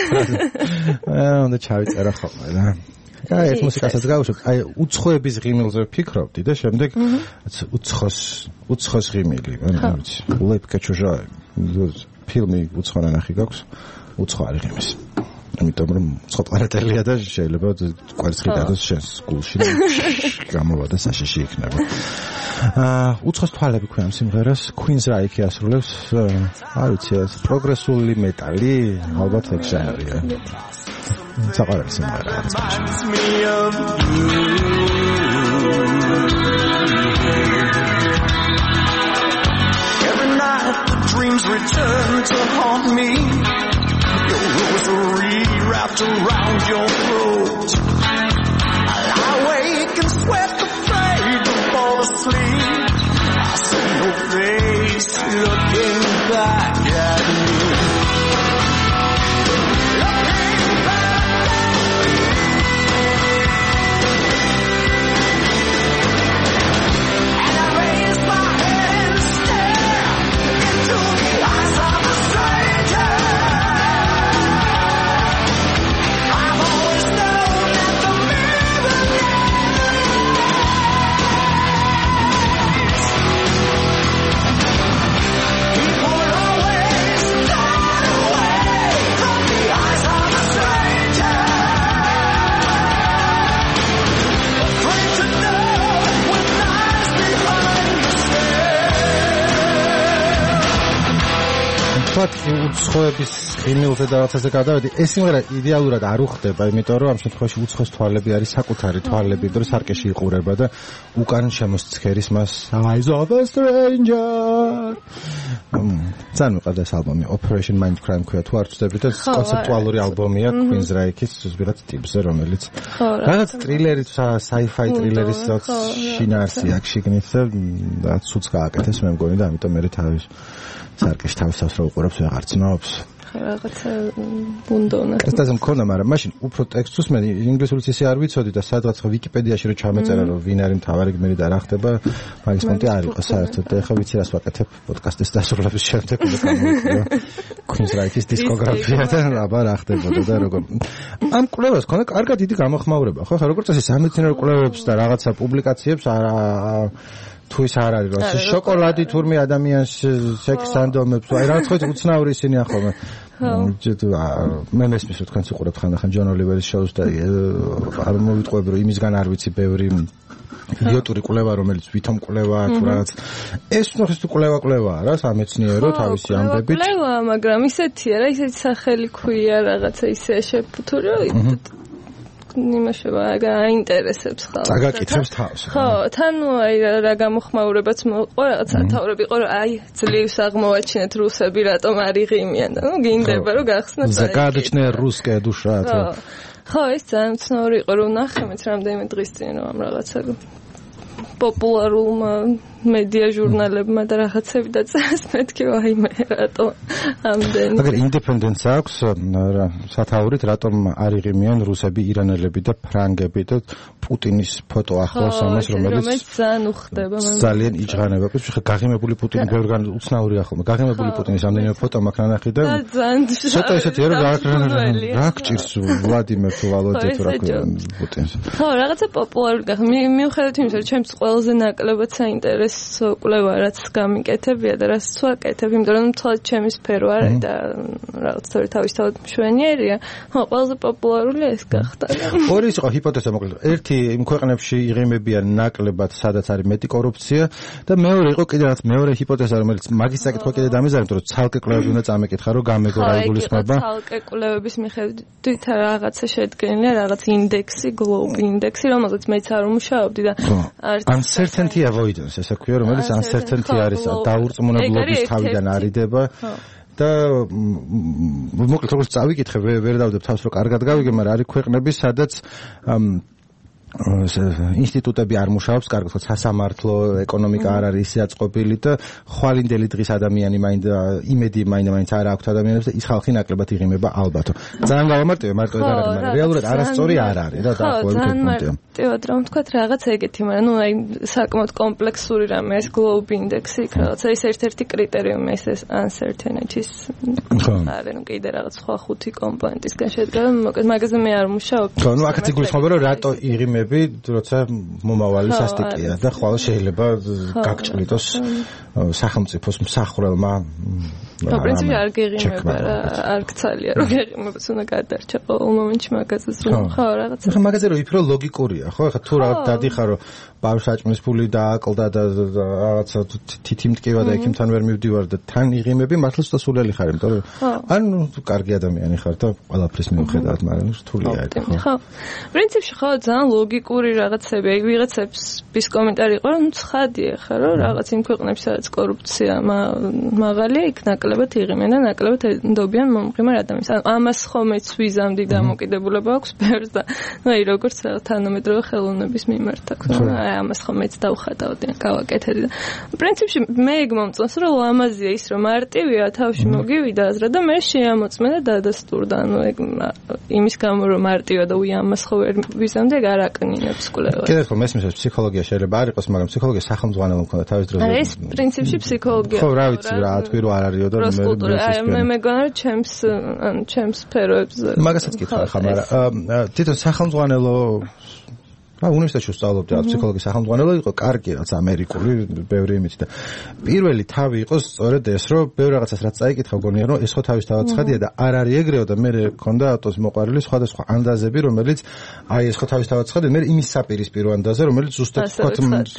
აა, უნდა ჩავიწერა ხოლმე რა. აი, ეს მუსიკასაც გავუშვებ. აი, უცხოების ღიმილზე ვფიქრობდი და შემდეგ უცხოს, უცხოს ღიმილი, რა ვიცი. ლეპკა ჩუჟა. ფილმი უცხო ნახი გაქვს. უცხო არის ღიმის. იმიტომ რომ ცოტყარატელია და შეიძლება კვარცხი დადოს შენს გულში და გამოვა და საშიში იქნება. აა უცხოს თვალები ქვია სიმღერას Queen's Reich ასრულებს, არ ვიცი, ეს პროგრესული მეტალი, ალბათ ეგ ჟანრია. საყარელი სიმღერა. Every night the dreams return to haunt me. Your rosary wrapped around your throat. I lie awake and sweat the fade to fall asleep. I see your face looking back at me. Looking back at me. And I raise my head and stare into the eyes of a stranger. თქვათ უცხოების ღიმილზე და რაღაცაზე გადავედი, ეს სიმღერა იდეალურად არ უხდება, იმიტომ რომ ამ შემთხვევაში უცხოს თვალები არის საკუთარი თვალები, იმიტომ რომ სარკეში იყურება და უკან შემოსცქერის მას Eyes of a Stranger. ძალიან მიყარდა ეს ალბომი, Operation Mindcrime ქვია, თუ არ ვწდებით, კონცეპტუალური ალბომია Queen's Reich-ის ზუსტად ტიპზე, რომელიც რაღაც ტრილერი, sci-fi ტრილერის შინაარსი აქ შიგნით და ცუც გააკეთეს მე მგონი და ამიტომ მე თავის სარკეში თავის თავს რა უყურებს ვეღარ ცნობს. რაღაცა ბუნდონა. ეს მქონდა, მაგრამ მაშინ უფრო ტექსტს მე ინგლისურიც ისე არ ვიცოდი და სადღაც ვიკიპედიაში რო ჩამეწერა რომ ვინ არის მთავარი გმირი და რა ხდება, მაგის პონტი არ იყო საერთოდ და ეხლა ვიცი რას ვაკეთებ პოდკასტის დასრულების შემდეგ და გამოვიყვება Queen's Reich-ის დისკოგრაფია და აბა რა ხდებოდა და როგორ ამ კვლევას ქონდა კარგად დიდი გამოხმაურება ხო ხა როგორც წესი სამეცნიერო კვლევებს და რაღაცა პუბლიკაციებს არა თუ ის არ არის რომ შოკოლადი თურმე ადამიანს სექს ანდომებს აი რაღაც ხო უცნაური ისინი ახლა მე მესმის რომ თქვენც უყურებთ ხანდახან ჯონ ოლივერის შოუს და არ მოვიტყვები რომ იმისგან არ ვიცი ბევრი იდიოტური კვლევა რომელიც ვითომ კვლევაა თუ რაღაც ეს ნახეს თუ კვლევა კვლევაა რა სამეცნიერო თავისი ამბებით კვლევა მაგრამ ისეთია რა ისეთი სახელი ქვია რაღაცა ისე შეფუთური იმაშება გაინტერესებს ხალხს. დაგაკითხებს თავს. ხო, თან აი რა გამოხმაურებაც მოყვა, რაღაც სათავრები იყო, რომ აი ძლივს აღმოვაჩინეთ რუსები რატომ არ იღიმიან და ნუ გინდება რომ გახსნათ. Загадочная русская душа. ხო, ეს ძალიან ცნაური იყო, რომ ნახე მეც რამდენიმე დღის წინ რომ ამ რაღაცა პოპულარულმა მედია ჟურნალებმა და რაღაცები დაწერეს მეთქი აი მე რატო ამდენი აგერ ინდეპენდენტს აქვს სათაურით რატომ არ იღიმიან რუსები ირანელები და ფრანგები და პუტინის ფოტო ახლავს ამას რომელიც ძალიან უხდება ძალიან იჭღანება ის ხა გაღიმებული პუტინი ბევრგან უცნაური ახლა გაღიმებული პუტინის ამდენი ფოტო მაქვს ნანახი და ცოტა ისეთი რომ რა გჭირს ვლადიმერ თუ ვალოდე თუ რა ქვია პუტინს ხო რაღაცა პოპულარული გახდა მიუხედავად იმისა რომ ჩემს ყველაზე ნაკლებად საინტერესო კვლევა რაც გამიკეთებია და რაც ვაკეთებ, იმიტომ რომ თვალ ჩემი სფერო არის და რაღაც თორე თავისთავად მშვენიერია. ხო, ყველაზე პოპულარული ეს გახდა. ორი იყო ჰიპოთეზა მოკლედ. ერთი იმ ქვეყნებში იღიმებიან ნაკლებად, სადაც არის მეტი კორუფცია და მეორე იყო კიდე რაც მეორე ჰიპოთეზა, რომელიც მაგის საკითხვა კიდე დამეზარდა, იმიტომ რომ ცალკე კვლევები უნდა წამეკითხა, რომ გამეგო რა იგულისხმება. ხო, ცალკე კვლევების მიხედვით რაღაცა შედგენილია, რაღაც ინდექსი, Globe ინდექსი, რომელზეც მეც არ ვმუშაობდი და არც uncertainty avoidance ესე ქვია, რომელიც uncertainty არის დაურწმუნებლობის თავიდან არიდება და მოკლედ როგორც წავიკითხე ვერ დავდებ თავს რომ კარგად გავიგე, მაგრამ არის ქვეყნები სადაც ინსტიტუტები არ მუშაობს, კარგად სასამართლო, ეკონომიკა არ არის ისე აწყობილი და ხვალინდელი დღის ადამიანი მაინდა იმედი მაინდა მაინც არ აქვს ადამიანებს და ის ხალხი ნაკლებად იღიმება ალბათო. ძალიან გავამარტივე, მარტო ეგ არ არის, მაგრამ რეალურად არასწორი არ არის რა დაახლოებით პუნქტია. ტევად რომ თქვათ რაღაც ეგეთი, მაგრამ ნუ აი საკმაოდ კომპლექსური რამე ეს Globe ინდექსი, რაღაცა ის ერთ-ერთი კრიტერიუმი ეს uncertainty-ის. არა, ნუ კიდე რაღაც სხვა ხუთი კომპონენტისგან შედგება, მოკლედ მაგაზე მე არ მუშაობ. ხო, ნუ აქაც იგულისხმება რომ რატო იღიმე როცა მომავალი სასტიკია და ხვალ შეიძლება გაგჭრიტოს სახელმწიფოს მსახურელმა ხო, პრინციპი არ გეღიმება რა, არ გცალია რომ გეღიმებას უნდა გადარჩა ყოველ მომენტში მაგაზეც რომ ხო რაღაცა ხო მაგაზე რომ იფრო ლოგიკურია ხო ახლა თუ რაღაც დადიხარ რომ ბავშვაჭმის ფული დააკლდა და რაღაცა თითი მტკივა და ექიმთან ვერ მივდივარ და თან იღიმები მართლაც და სულელი ხარ იმიტომ რომ ანუ კარგი ადამიანი ხარ და ყველაფრის მიუხედავად მაგრამ რთულია ხო ხო პრინციპში ხო ძალიან ლოგიკური რაღაცები ეგ ვიღაცებს ის კომენტარი იყო რომ ცხადია ხარ რომ რაღაც იმ ქვეყნებში სადაც კორუფცია მაღალია იქ ნაკლებად იღიმენ და ნაკლებად ნდობიან მომღიმარ ადამიანს ანუ ამას ხომეც ვიზამდი დამოკიდებულება აქვს ბევრს და ნუ აი როგორც თანამედროვე ხელოვნების მიმართ აქვს აი ამას ხომეც დავხატავდი გავაკეთებდი და პრინციპში მე ეგ მომწონს რომ ლამაზია ის რომ მარტივია თავში მოგივიდა აზრა და მე შეამოწმე და დადასტურდა ანუ ეგ იმის გამო რომ მარტივია და უი ამას ხო ვერ ვიზამდი ეგ არ აკნინებს კვლევა კიდევ ხო მესმის ფსიქოლოგია შეიძლება არ იყოს მაგრამ ფსიქოლოგია სახელმძღვანელო მქონდა თავის დროზე ეს პრინციპში ფსიქოლოგია ხო რა ვიცი რა თქვი რომ არ არისო და მე მე მეგონა რომ ჩემს ან ჩემს სფეროებზე მაგასაც კითხავ ხა მაგრამ თვითონ სახელმძღვანელო რა უნივერსიტეტში ვსწავლობდი, ფსიქოლოგიის სახელმძღვანელო იყო, კარგი რაც ამერიკული, ბევრი იმით და პირველი თავი იყო სწორედ ეს, რომ ბევრ რაღაცას რაც წაიკითხა, გონია რომ ეს ხო თავისთავად ცხადია და არ არის ეგრეო და მე მქონდა ავტოს მოყვარული სხვადასხვა ანდაზები, რომელიც აი ეს ხო თავისთავად ცხადია, მე იმის საპირისპირო ანდაზე, რომელიც ზუსტად ვთქვათ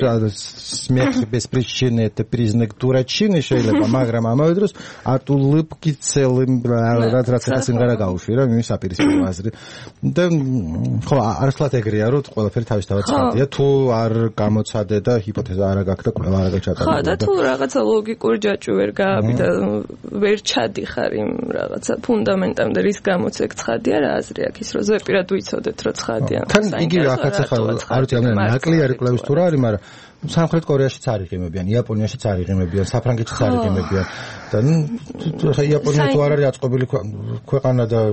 смерть без причины это признак дурачины შეიძლება, მაგრამ ამავე დროს ატულებ კიცელიმ რაც რაც ეს სიმღერა გაუშვი რა იმის საპირისპირო აზრი და ხო არასდროს ეგრეა რომ ყველაფერი თავისთავად ცხადია თუ არ გამოცადე და ჰიპოთეზა არ აქვს და ყველა არ გაჩატარდა ხო და თუ რაღაცა ლოგიკური ჯაჭვი ვერ გააბიდა ვერ ჩადიხარ იმ რაღაცა ფუნდამენტამდე რის გამოც ეგ ცხადია რა აზრი აქვს ის რომ ზეპირად ვიცოდეთ რომ ცხადია თან იგივე ახაც ახლა არ ვიცი ამ ნაკლი არის კლავის თუ რა არის მაგრამ სამხრეთ კორეაშიც არ იღიმებიან, იაპონიაშიც არ იღიმებიან, საფრანგეთშიც არ იღიმებიან და ნუ იაპონია თუ არ არის აწყობილი ქვეყანა და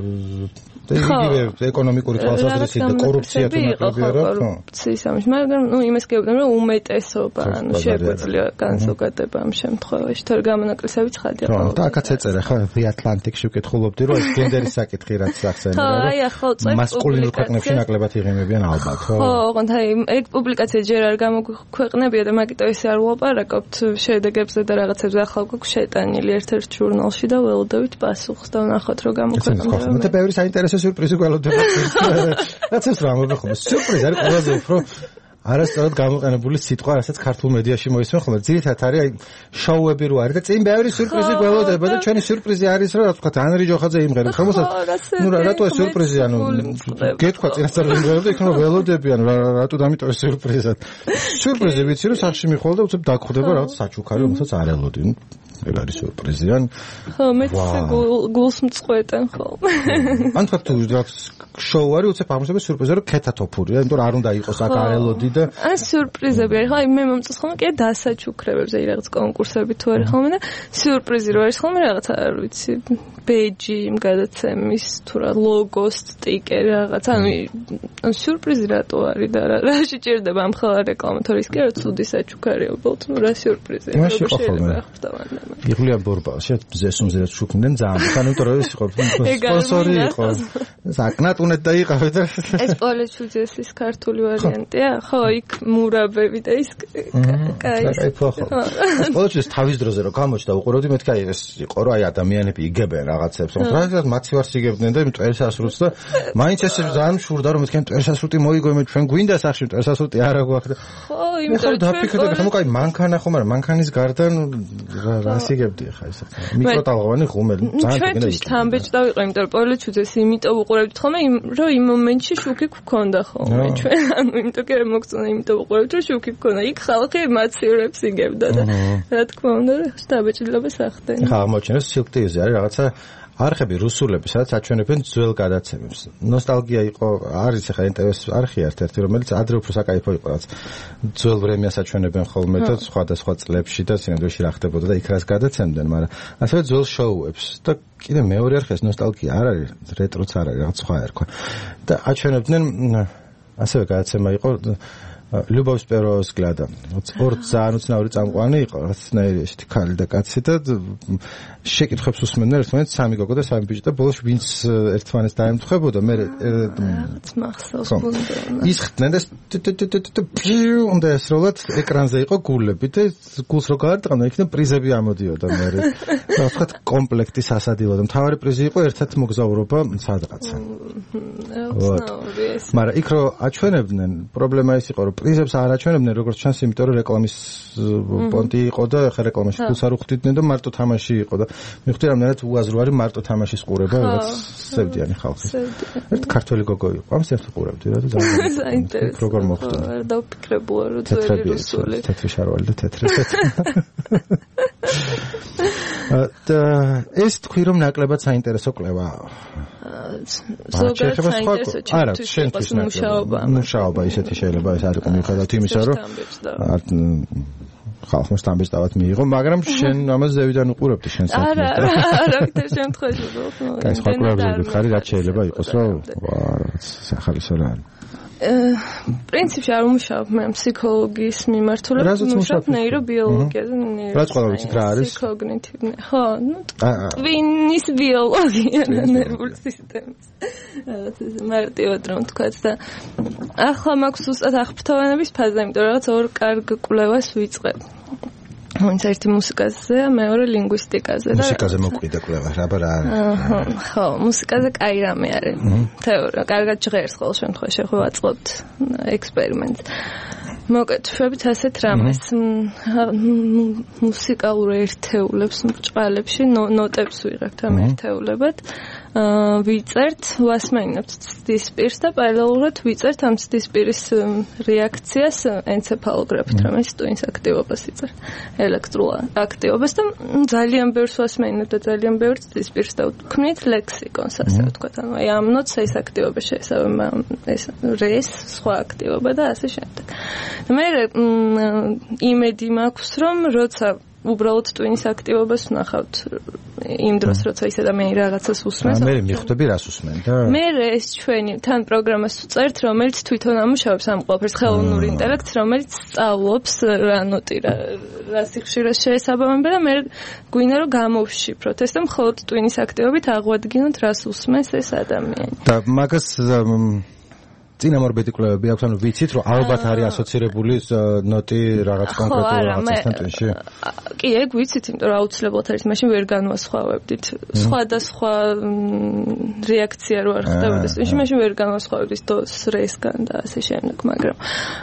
იგივე ეკონომიკური თვალსაზრისით და კორუფცია თუ ნაკლებია რა, ხო? კორუფციის ამის, მაგრამ ნუ იმას გეუბნები რომ უმეტესობა, ანუ შეგვიძლია განსაკუთრება ამ შემთხვევაში, თორე გამონაკლისები ცხადია. ხო, და აქაც ეწერა ხო, The Atlantic-ში ვკითხულობდი რომ ეს გენდერის საკითხი რაც ახსენე რა. აი ახლა წაი მასკულინურ ქვეყნებში ნაკლებად იღიმებიან ალბათ, ხო? ხო, ოღონდ აი ეგ პუბლიკაცია ჯერ არ გამოგვეყნებია და მაგიტო ესე არ ვლაპარაკობთ შედეგებზე და რაღაცებზე ახლა გვაქვს შეტანილი ერთ-ერთ ჟურნალში და ველოდებით პასუხს და ვნახოთ რომ გამოგვეყნება. მე ბევრი საინტერესო სიურპრიზი გველოდება. რაც ეს რა მოგხდება? სიურპრიზი არის ყველაზე უფრო არასწორად გამოყენებული სიტყვა, რასაც ქართულ მედიაში მოისმენ ხოლმე. ძირითადად არის აი შოუები რო არის და წინ ბევრი სიურპრიზი გველოდება და ჩვენი სიურპრიზი არის რომ რა თქვა ანრი ჯოხაძე იმღერებს. რომელსაც ნუ რატო ეს სიურპრიზი ანუ გეთქვა წინასწარ იმღერებს და იქნება ველოდებიან რატო დამიტოვე სიურპრიზად. სიურპრიზი ვიცი რომ სახში მიხვალ და უცებ დაგხვდება რაღაც საჩუქარი რომელსაც არ ელოდი. ეგ არის სიურპრიზიან. ხო, მეც გულს მწყვეტენ ხოლმე. ან ფაქტობრივად რაღაც შოუ არის უცებ აღმოჩნდება სიურპრიზი რომ ქეთათოფურია, იმიტომ რომ არ უნდა იყოს აქ არ ელოდი და ან სიურპრიზები არის, ხო, აი მე მომწონს ხოლმე კი დასაჩუქრებებს, აი რაღაც კონკურსები თუ არის ხოლმე და სიურპრიზი რო არის ხოლმე რაღაც არ ვიცი, ბეიჯი იმ გადაცემის თუ რა ლოგოს სტიკერი რაღაც, ანუ ან სიურპრიზი რატო არის და რა შეჭირდება ამ ხალხ რეკლამატორის კი რა ცუდი საჩუქარია უბრალოდ, ნუ რა სიურპრიზია, როგორ შეიძლება ახსოვანდება. იღლია ბორბალ, შეიძლება ზესუმზეც შუქდნენ ძალიან, ხან იმიტომ რომ ის იყო სპონსორი იყო. საკნატუნეთ დაიყავე და ეს პოლეჩუძესის ქართული ვარიანტია? ხო, იქ მურაბები და ის კაი. კაი ფოხო. პოლეჩუძეს თავის დროზე რომ გამოჩნდა უყურებდი მეთქი აი ეს იყო რომ აი ადამიანები იგებენ რაღაცებს, რომ რაღაცას მაცივარს იგებდნენ და მტვერსასრუტს და მაინც ეს ძალიან შურდა რომ მეთქი მტვერსასრუტი მოიგო მე ჩვენ გვინდა სახში მტვერსასრუტი არა გვაქვს და ხო, იმიტომ რომ დაფიქრდი ხომ კაი მანქანა ხომ არა მანქანის გარდა რას იგებდი ხა ეს მიკროტალღოვანი ხუმელი ძალიან გინდა იქ თამბეჭდა ვიყო იმიტომ რომ პოლეჩუძეს იმიტომ უყურებდით ხოლმე რომ იმ მომენტში შუქი გქონდა ხოლმე ჩვენ ანუ იმიტომ კი მოგწონა იმიტომ უყურებთ რომ შუქი გქონდა იქ ხალხი მაცივრებს იგებდა და რა თქმა უნდა დაბეჭდილებას ახდენა ხა აღმოჩნდა სიუქტიზი არის რაღაცა არხები რუსულები სადაც აჩვენებენ ძველ გადაცემებს ნოსტალგია იყო არის ახლა ინტერესს არხი ერთ-ერთი რომელიც ადრე უფრო საკაიფო იყო რაც ძველ ვრემიას აჩვენებენ ხოლმე და სხვადასხვა წლებში და სინამდვილეში რა ხდებოდა და იქ რას გადაცემდნენ მაგრამ ასევე ძველ შოუებს და კიდე მეორე არხი ეს ნოსტალგია არ არის რეტროც არ არის რაღაც სხვა ერქვა და აჩვენებდნენ ასევე გადაცემა იყო Любовь с первого взгляда. Вот ორ ძალიან უცნაური წამყვანი იყო, რაღაცნაირი ესეთი ქალი და კაცი და შეკითხებს უსმენდნენ ერთმანეთს სამი გოგო და სამი ბიჭი და ბოლოს ვინც ერთმანეთს დაემთხვებოდა, მე მახსოვს გუნდონა. ისხდნენ და უნდა ესროლათ ეკრანზე იყო გულები და გულს რო გაარტყამდა, იქიდან პრიზები ამოდიოდა მე. და ვთქვათ კომპლექტი სასადილო და მთავარი პრიზი იყო ერთად მოგზაურობა სადღაცა. მაგრამ იქ რო აჩვენებდნენ, პრობლემა ის იყო რომ პრიზებს არ აჩვენებდნენ როგორც ჩანს, იმიტომ რომ რეკლამის პონტი იყო და ხა რეკლამაში ფულს არ უხდიდნენ და მარტო თამაში იყო და მივხვდი რამდენად უაზრო არის მარტო თამაშის ყურება, რაც სევდიანი ხალხი. ერთ ქართველი გოგო იყო, ამ სერტ ყურებდი რა და საინტერესო. როგორ მოხდა? არ დავფიქრებულა რომ ძველი რუსული. თეთრი შარვალი და თეთრი. და ეს თქვი რომ ნაკლებად საინტერესო კვლევაა. ზოგადად საინტერესო არა, შენთვის მუშაობა. მუშაობა ისეთი შეიძლება ეს არ იყო მიუხედავად იმისა, რომ ხალხმა სტამბეჭდავად მიიღო, მაგრამ შენ ამას ზევიდან უყურებდი შენ საქმეს. არა, არა, არავითარ შემთხვევაში ვთქვი. კაი, სხვა კვლევებზე ხარი რაც შეიძლება იყოს, რომ ვა, სახალისო რა არის. პრინციპში არ უმუშავებ მე ფსიქოლოგიის მიმართულებით, მუშაობ ნეირობიოლოგიაზე, რაც ყველა ვიცით რა არის? კოგნიტივური. ხო, ну, ტვინის ბიოლოგია ნერვული სისტემის. რაღაც ეს მარტივად რომ თქვაც და ახლა მაქვს უბრალოდ აღფრთოვანების ფაზა, იმიტომ რაღაც ორ კარგ კვლევას ვიწყებ. ვინც ერთი მუსიკაზე, მეორე ლინგვისტიკაზე და მუსიკაზე მოკვიდა კვლევა, რა რა. ხო, მუსიკაზე კაი რამე არის. თეორია, კარგად ჟღერს ყოველ შემთხვევაში, ხო ვაწყობთ ექსპერიმენტს. მოკეთ შევით ასეთ რამეს მუსიკალურ ერთეულებს ბრჭყალებში ნოტებს ვიღებთ ამ ერთეულებად. ვიწერთ, ვასმენებთ ცდის პირს და პარალელურად ვიწერთ ამ ცდის პირის რეაქციას ენცეფალოგრაფით, რომელიც ტვინის აქტივობას იწერს, ელექტრულ აქტივობას და ძალიან ბევრს ვასმენებთ და ძალიან ბევრ ცდის პირს დავქმნით ლექსიკონს, ასე ვთქვათ. ანუ აი ამ ნოტს ეს აქტივობა შეესაბამება ეს რეს, სხვა აქტივობა და ასე შემდეგ. მე იმედი მაქვს, რომ როცა უბრალოდ ტვინის აქტივობას ვნახავთ იმ დროს, როცა ის ადამიანი რაღაცას უსმენს. მე მიხვდები რას უსმენ და მე ეს ჩვენი თან პროგრამას ვწერთ, რომელიც თვითონ ამუშავებს ამ ყველაფერს, ხელოვნური ინტელექტს, რომელიც სწავლობს რა ნოტი რა რა სიხშირეს შეესაბამება და მე გვინდა რომ გამოვშიფროთ ეს და მხოლოდ ტვინის აქტივობით აღვადგინოთ რას უსმენს ეს ადამიანი. და მაგას წინამორბედი კვლევები აქვს, ანუ ვიცით, რომ ალბათ არის ასოცირებული ნოტი რაღაც კონკრეტულ რაღაცასთან ტვინში. კი, ეგ ვიცით, იმიტომ რომ აუცილებლად არის, მაშინ ვერ განვასხვავებდით. სხვადასხვა რეაქცია რო არ ხდებოდეს ტვინში, მაშინ ვერ განვასხვავებდით დოს რესგან და ასე შემდეგ, მაგრამ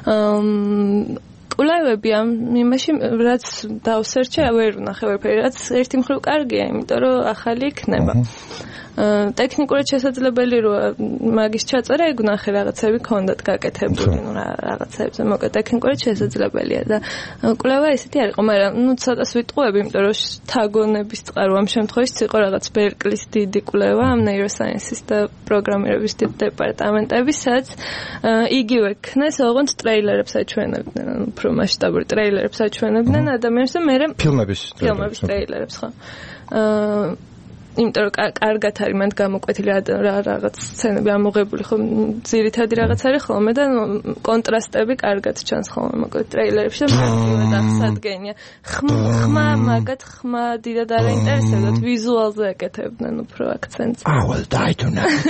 კვლევები ამ იმაში, რაც დავსერჩე, ვერ ვნახე ვერაფერი, რაც ერთი მხრივ კარგია, იმიტომ რომ ახალი იქნება. ტექნიკურად შესაძლებელი როა მაგის ჩაწერა, ეგ ვნახე რაღაცები ქონდათ გაკეთებული, ну რაღაცებზე, მოკლედ ტექნიკურად შესაძლებელია და კვლევა ესეთი არ იყო, მაგრამ ну ცოტას ვიტყუები, იმიტომ რომ თაგონების წყარო ამ შემთხვევაში იყო რაღაც ბერკლის დიდი კვლევა ამ neuroscience-ის და პროგრამირების დეპარტამენტების, სადაც იგივე ქნეს, ოღონდ ტრეილერებს აჩვენებდნენ, ანუ უფრო მასშტაბური ტრეილერებს აჩვენებდნენ ადამიანებს და მე ფილმების ფილმების ტრეილერებს, ხო. აა იმიტომ რომ კარგად არის მანდ გამოკვეთილი რაღაც სცენები ამოღებული, ხო, ძირითადი რაღაც არის ხოლმე და კონტრასტები კარგად ჩანს ხოლმე, მოკლედ ტრეილერებში და მარტივად აღსადგენია. ხმა, მაგათ ხმა დიდად არ აინტერესებდათ, ვიზუალზე აკეთებდნენ უფრო აქცენტს. I will die tonight.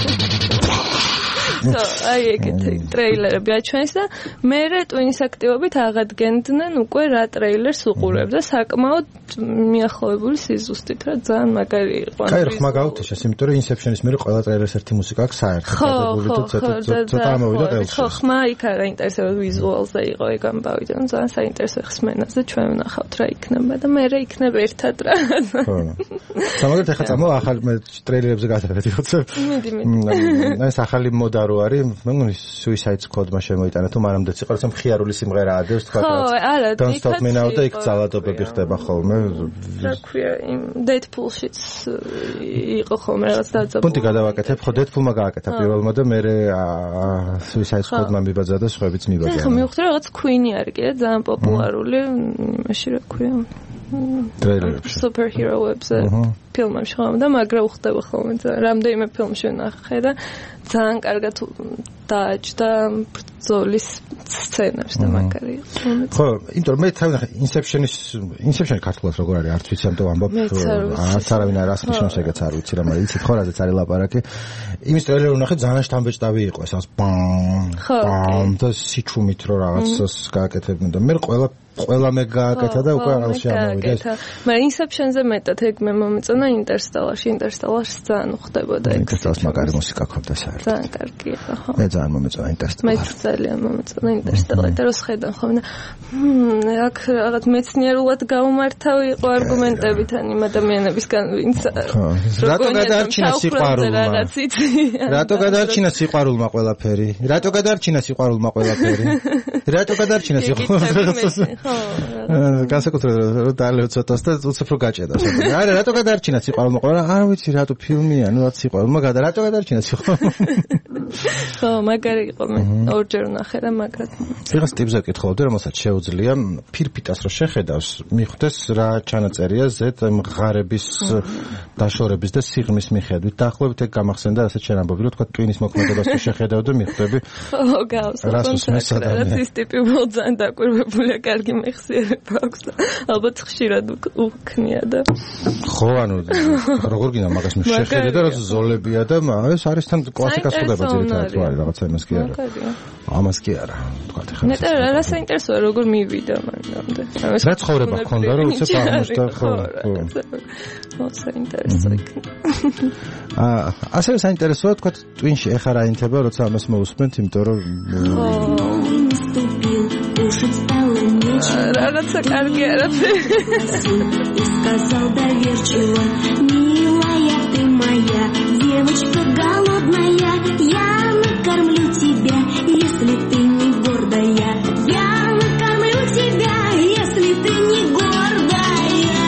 So, აი ეგეთი ტრეილერები აჩვენეს და მე ტვინის აქტივობით აღადგენდნენ უკვე რა ტრეილერს უყურებ და საკმაოდ მიახლოებული სიზუსტით, რა ძალიან მაგარი იყო. კაი, ხმა გავუთიშეს, იმიტომ რომ Inception-ის მერე ყველა ტრეილერს ერთი მუსიკა აქვს საერთოდ დაგებული და ცოტა ცოტა ამოვიდა ყელში. ხო, ხმა იქ არ აინტერესებდა, ვიზუალზე იყო ეგ ამბავი და ძალიან საინტერესო ხსმენაზე ჩვენ ვნახავთ რა იქნება და მე რა იქნება ერთად რა. ხო. სამაგერთ ახლა წამო ახალ მე ტრეილერებზე გადავედი ხოცებ. მიდი, მიდი. ეს ახალი მოდა რო არის, მე მგონი Suicide Squad-მა შემოიტანა თუ მანამდეც იყო, რომ მხიარული სიმღერა ადევს თქვა. ხო, არა, Don't Stop Me Now და იქ ძალადობები ხდება ხოლმე. რა ქვია, იმ Deadpool-შიც იყო ხოლმე რაღაც დაძაბული. პუნქტი გადავაკეთებ, ხო Deadpool-მა გააკეთა პირველმა და მე Suicide Squad-მა მიბაძა და სხვაებიც მიბაძა. ხო, მივხვდი რაღაც Queen-ი არის კიდე ძალიან პოპულარული, იმაში რა ქვია. ტრეილერებში. Superhero-ებზე ფილმებში ხოლმე და მაგრა უხდება ხოლმე. რამდენიმე ფილმში ვნახე და ძალიან კარგად დააჭდა ბრძოლის სცენებს და მაგარი იყო. ხო, იმიტომ რომ მე თავი Inception-ის Inception-ი ქართულად როგორ არის, არც ვიცი ამიტომ ამბობ. არც არავინ არ ასმიშნოს ეგეც არ ვიცი რა, მაგრამ იცით ხო რაზეც არის ლაპარაკი. იმის ტრეილერი ვნახე ძალიან შთამბეჭდავი იყო, ეს ას პამ პამ და სიჩუმით რო რაღაცას გააკეთებდნენ და მე ყველა ყველა მე გააკეთა და უკვე აღარში ამოვიდა ეს. მაგრამ Inception-ზე მეტად ეგ მე მომეწონა Interstellar-ში, Interstellar-ში ძალიან უხდებოდა ეგ. Interstellar-ს მაგარი მუსიკა ქონდა საერთოდ. ძალიან კარგი იყო, ხო. მე ძალიან მომეწონა Interstellar. მე ძალიან მომეწონა Interstellar და რო შეხედან ხოლმე და მმ აქ რაღაც მეცნიერულად გაუმართავი იყო არგუმენტებიდან იმ ადამიანებისგან, ვინც რატო გადაარჩინა სიყვარულმა? რატო გადაარჩინა სიყვარულმა ყველაფერი? რატო გადაარჩინა სიყვარულმა ყველაფერი? რატო გადაარჩინა სიყვარულმა? განსაკუთრებით რომ დაალეო ცოტას და უცებ რო გაჭედა საერთოდ. არა, რატო გადარჩინა სიყვარული მოყვა? არა ვიცი რატო ფილმია, ნუ რაც სიყვარული, მაგა რატო გადარჩინა სიყვარული? ხო, მაგარი იყო მე ორჯერ ვნახე და მაგრად. ეხლა ტიპზე კითხულობდი, რომელსაც შეუძლია ფირფიტას რო შეხედავს, მიხვდეს რა ჩანაწერია ზეთ მღარების დაშორების და სიღრმის მიხედვით. დაახლოებით ეგ გამახსენდა ასეთ შენ ამბობი, რომ თქვა ტვინის მოქმედებას თუ შეხედავ და მიხვდები. ხო, გავს. რაც ის ტიპი უბრალოდ ძალიან დაკვირვებულია, კარგი მეხსიერება აქვს და ალბათ ხშირად უქნია და ხო, ანუ როგორ გინდა მაგას მე შეხედე და რაც ზოლებია და ეს არის თან კლასიკას ხდება ძირითადად თუ არის რაღაცა იმას კი არა. ამას კი არა, თქვა ხა. მეტად რა საინტერესოა როგორ მივიდა მანდამდე. რა ცხოვრება ქონდა რომ უცებ აღმოჩნდა ხო. ხო, საინტერესო იქნება. აა, ასევე საინტერესოა თქვა ტვინში ეხა რა ინთება, როცა ამას მოусმენთ, იმიტომ რომ რაღაცა კარგი არაფერი. Сказал доверчиво, милая ты моя, девочка голодная, я накормлю тебя, если ты не гордая. Я накормлю тебя, если ты не гордая.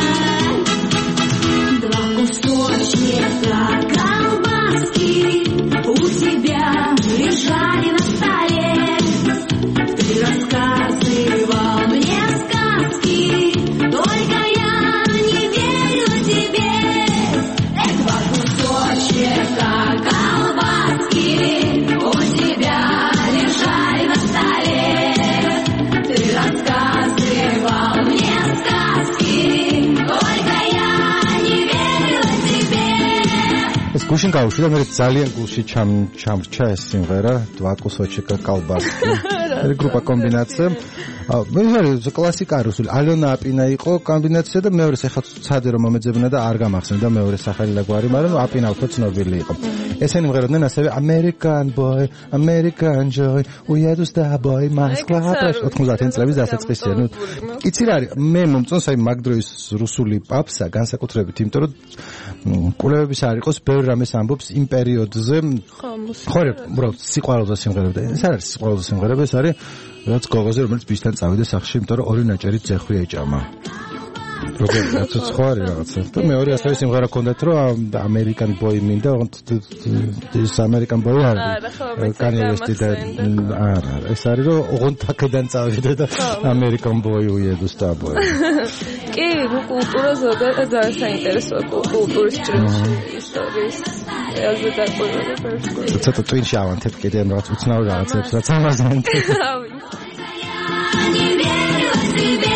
Два кусочка колбаски у тебя лежали на столе. Ты рассказывал мне сказки, только я не верю тебе. Два кусочка колбаски у тебя лежали на столе. Ты рассказывал мне сказки, только я не верю тебе. ეს გუშინ გავუშვი და მე ძალიან გულში ჩამრჩა ეს სიმღერა два кусочка колбаски. ეს გრუპა კომბინაცია. მე ვარ კლასიკა რუსული ალონა აპინა იყო კომბინაცია და მეორეს ეხლა ცადე რომ მომეძებნა და არ გამახსენდა მეორე სახელი და გვარი, მაგრამ აპინა უფრო ცნობილი იყო. ესენი მღეროდნენ ასევე American boy, American joy, უიადუს და boy Moskva ოთხმოცდაათი წლების დასაწყისია. ნუ იცი რა არის, მე მომწონს აი მაგ დროის რუსული პაპსა განსაკუთრებით, იმიტომ რომ კულევების არ იყოს ბევრ რამეს ამბობს იმ პერიოდზე. ხო, უბრალოდ სიყვარულზე სიმღერები და ეს არ არის სიყვარულზე სიმღერები, ეს არის რაც გოგოზე რომელიც ბიჭთან წავიდა სახლში, იმიტომ რომ ორი ნაჭერი ძეხვი ეჭამა. როგორ რაც ხო არის რაღაცა. და მეორე ასევე სიმღერა ქონდათ რომ American boy მინდა, ეს American boy არის. Kanye West და არა, ეს არის რომ ოღონდ აქედან წავიდა და American boy უიადოს და boy. კი, კულტურა ზოგადად ძალიან საინტერესოა კულტურის ჭრილში ისტორიის. ელზე დაკვირვება. ცოტა ტვინში ავანთებ კიდე რაღაც უცნაურ რაღაცებს, რაც ამაზე ანთებ. Не верю тебе.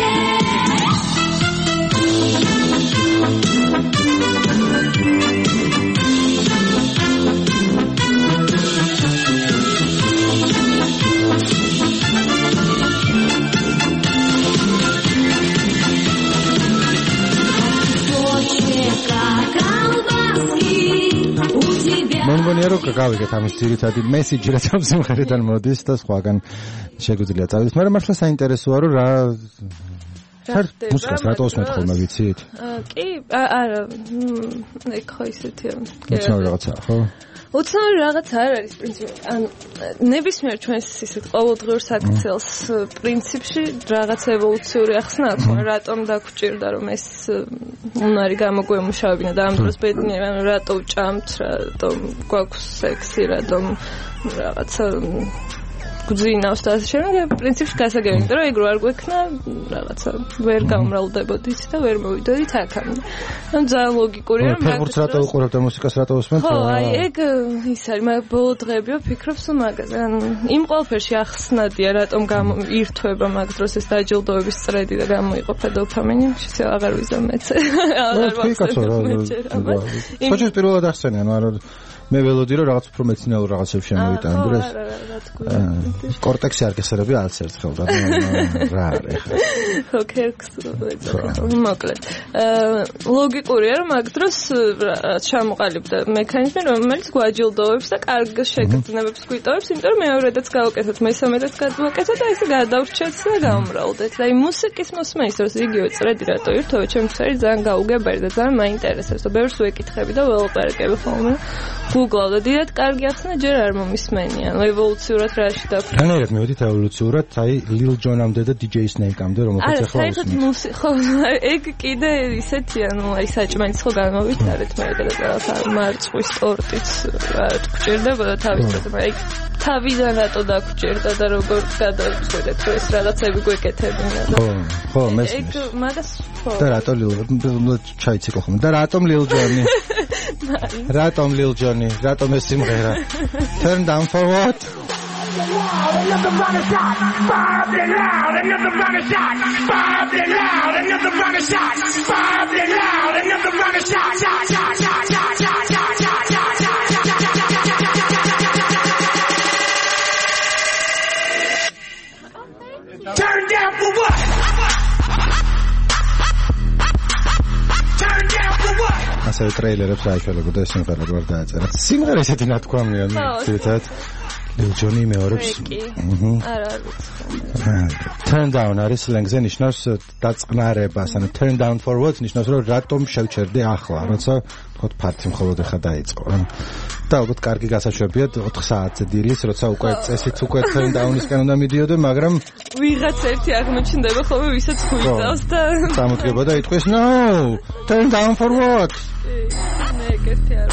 მეგონია რომ გავიგეთ ამის ძირითადი მესიჯი რაც ამ სიმღერიდან მოდის და სხვაგან შეგვიძლია წავიდეთ, მაგრამ მართლა საინტერესოა რომ რა საერთოდ მუსიკას რატო უსმენთ ხოლმე ვიცით? კი, არა, ეგ ხო ისეთია. უცნაური რაღაცაა, ხო? უცნაური რაღაც არ არის პრინციპი. ან ნებისმიერ ჩვენს ისეთ ყოველდღიურ საქციელს პრინციპში რაღაც ევოლუციური ახსნა აქვს, რატომ დაგვჭირდა რომ ეს უნარი გამოგვემუშავებინა და ამ დროს ბედნიერ, ანუ რატო ვჭამთ, რატომ გვაქვს სექსი, რატომ რაღაცა გვძინავს და ასე შემდეგ, პრინციპში გასაგებია, იმიტომ რომ ეგ რო არ გვექნა, რაღაცა ვერ გამრავლდებოდით და ვერ მოვიდოდით აქამდე. ანუ ძალიან ლოგიკურია, მაგრამ ფეხბურთს რატო უყურებთ და მუსიკას რატო უსმენთ? ხო, აი ეგ ის არის, მაგრამ ბოლო დღეებიო ფიქრობ სულ მაგაზე. ანუ იმ ყველაფერში ახსნადია, რატომ გამოირთვება მაგ დროს ეს დაჯილდოების წრედი და გამოიყოფა დოფამინი, შეიძლება აღარ ვიზამ მეც. აღარ ვახსენებ. ხო, პირველად ახსენე, ანუ არა მე ველოდი რომ რაღაც უფრო მეცნიერულ რაღაცებს შემოვიტანე და ეს კორტექსი არ გესერები არც ერთხელ და რა არის ხა ხო ქერქს მოკლედ ლოგიკურია რომ მაგ დროს ჩამოყალიბდა მექანიზმი რომელიც გვაჯილდოვებს და კარგ შეგრძნებებს გვიტოვებს იმიტომ რომ მეორედაც გავაკეთოთ მესამედაც გადმოვაკეთოთ და ესე გადავრჩეთ და გავმრავლდეთ და იმ მუსიკის მოსმენის დროს იგივე წრედი რატო ირთვება ჩემთვის არის ძალიან გაუგებარი და ძალიან მაინტერესებს და ბევრს ვეკითხები და ველაპარაკები ხოლმე Google და დიდად კარგი ახსნა ჯერ არ მომისმენია. ანუ ევოლუციურად რაში და რანაირად მივედით ევოლუციურად, აი Lil Jon-ამდე და D J Snake-ამდე, რომელსაც ახლა არა, საერთოდ მუსიკა, ხო, ეგ კიდე ისეთია, ну, აი საჭმელიც ხო გამოვიტარეთ მე და მარწყვის ტორტიც არ გჭირდებოდა თავისთავად, აი თავიდან რატო დაგჭირდა და როგორ გადავწყვეტეთ, რომ ეს რაღაცები გვეკეთებინა და ხო, ხო, მესმის. ეგ მაგას ხო. და რატო Lil ჩაიციკო ხომ? და რატომ Lil Jon-ი? რატომ Lil Jon-ი? რატომ ეს სიმღერა? Turn down for what? Another round shot, bombed it loud. Another round shot, bombed it loud. Another round shot, bombed it loud. Another round shot, shot, shot, shot, shot, shot, shot, shot, shot, shot. Turn down for what? Turn down for what? ასე ტრეილერებს აიჩვენებოდა ეს სიმღერა გვარ დაეწერა. სიმღერა ესეთი ნათქვამია, თვითონ Lil Jon-ი მეორებს. აჰა. არა, Turn down არის სლენგზე ნიშნავს დაწყნარებას, ანუ turn down for what ნიშნავს რომ რატომ შევჩერდი ახლა, როცა თქო ფარტი მხოლოდ ახლა დაიწყო. და ალბათ კარგი გასაშვებია ოთხ საათზე დილის, როცა უკვე წესით უკვე turn down-ისკენ უნდა მიდიოდე, მაგრამ ვიღაც ერთი აღმოჩნდება ხოლმე, ვისაც გვიწევს და წამოდგება და იტყვის no, turn down for what? მე ეგეთი არ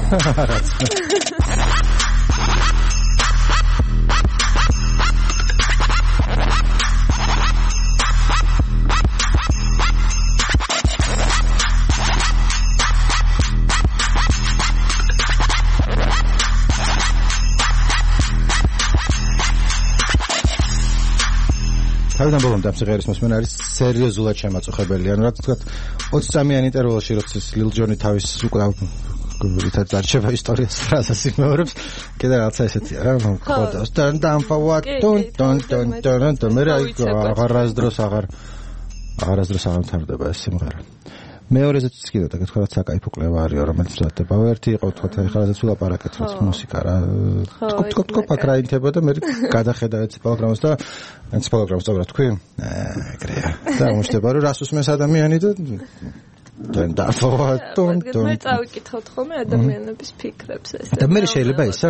თავიდან ბოლომდე ამ სიმღერის მოსმენა არის სერიოზულად შემაწუხებელი. ანუ რაც თქვა ოცი წამიან ინტერვალში როცა Lil Jon-ი თავის უკვე გურითად დარჩება ისტორიას ფრაზას იმეორებს, კიდე რაღაცა ესეთია რა, ხოდა turn down for what? Don't don't don't don't don't მე აღარასდროს აღარ აღარასდროს აღარ მთავრდება ეს სიმღერა. მეორეზეც კიდევ და გითხრათ საკაიფო კლევა არის, რომელიც მზადდება. ერთი იყო თქვა ხალხაზეც ვილაპარაკეთ რა მუსიკა რა. თქო თქო ფაქრაინთება და მე გადახედავ ენციფალოგრამას და ენციფალოგრამს წავრა თქვი? ეგრეა. და უმშტება რომ რას უსმენს ადამიანი და turn down for what? Don't don't. მე წავიკითხავთ ხოლმე ადამიანების ფიქრებს ეს. და მე შეიძლება ისა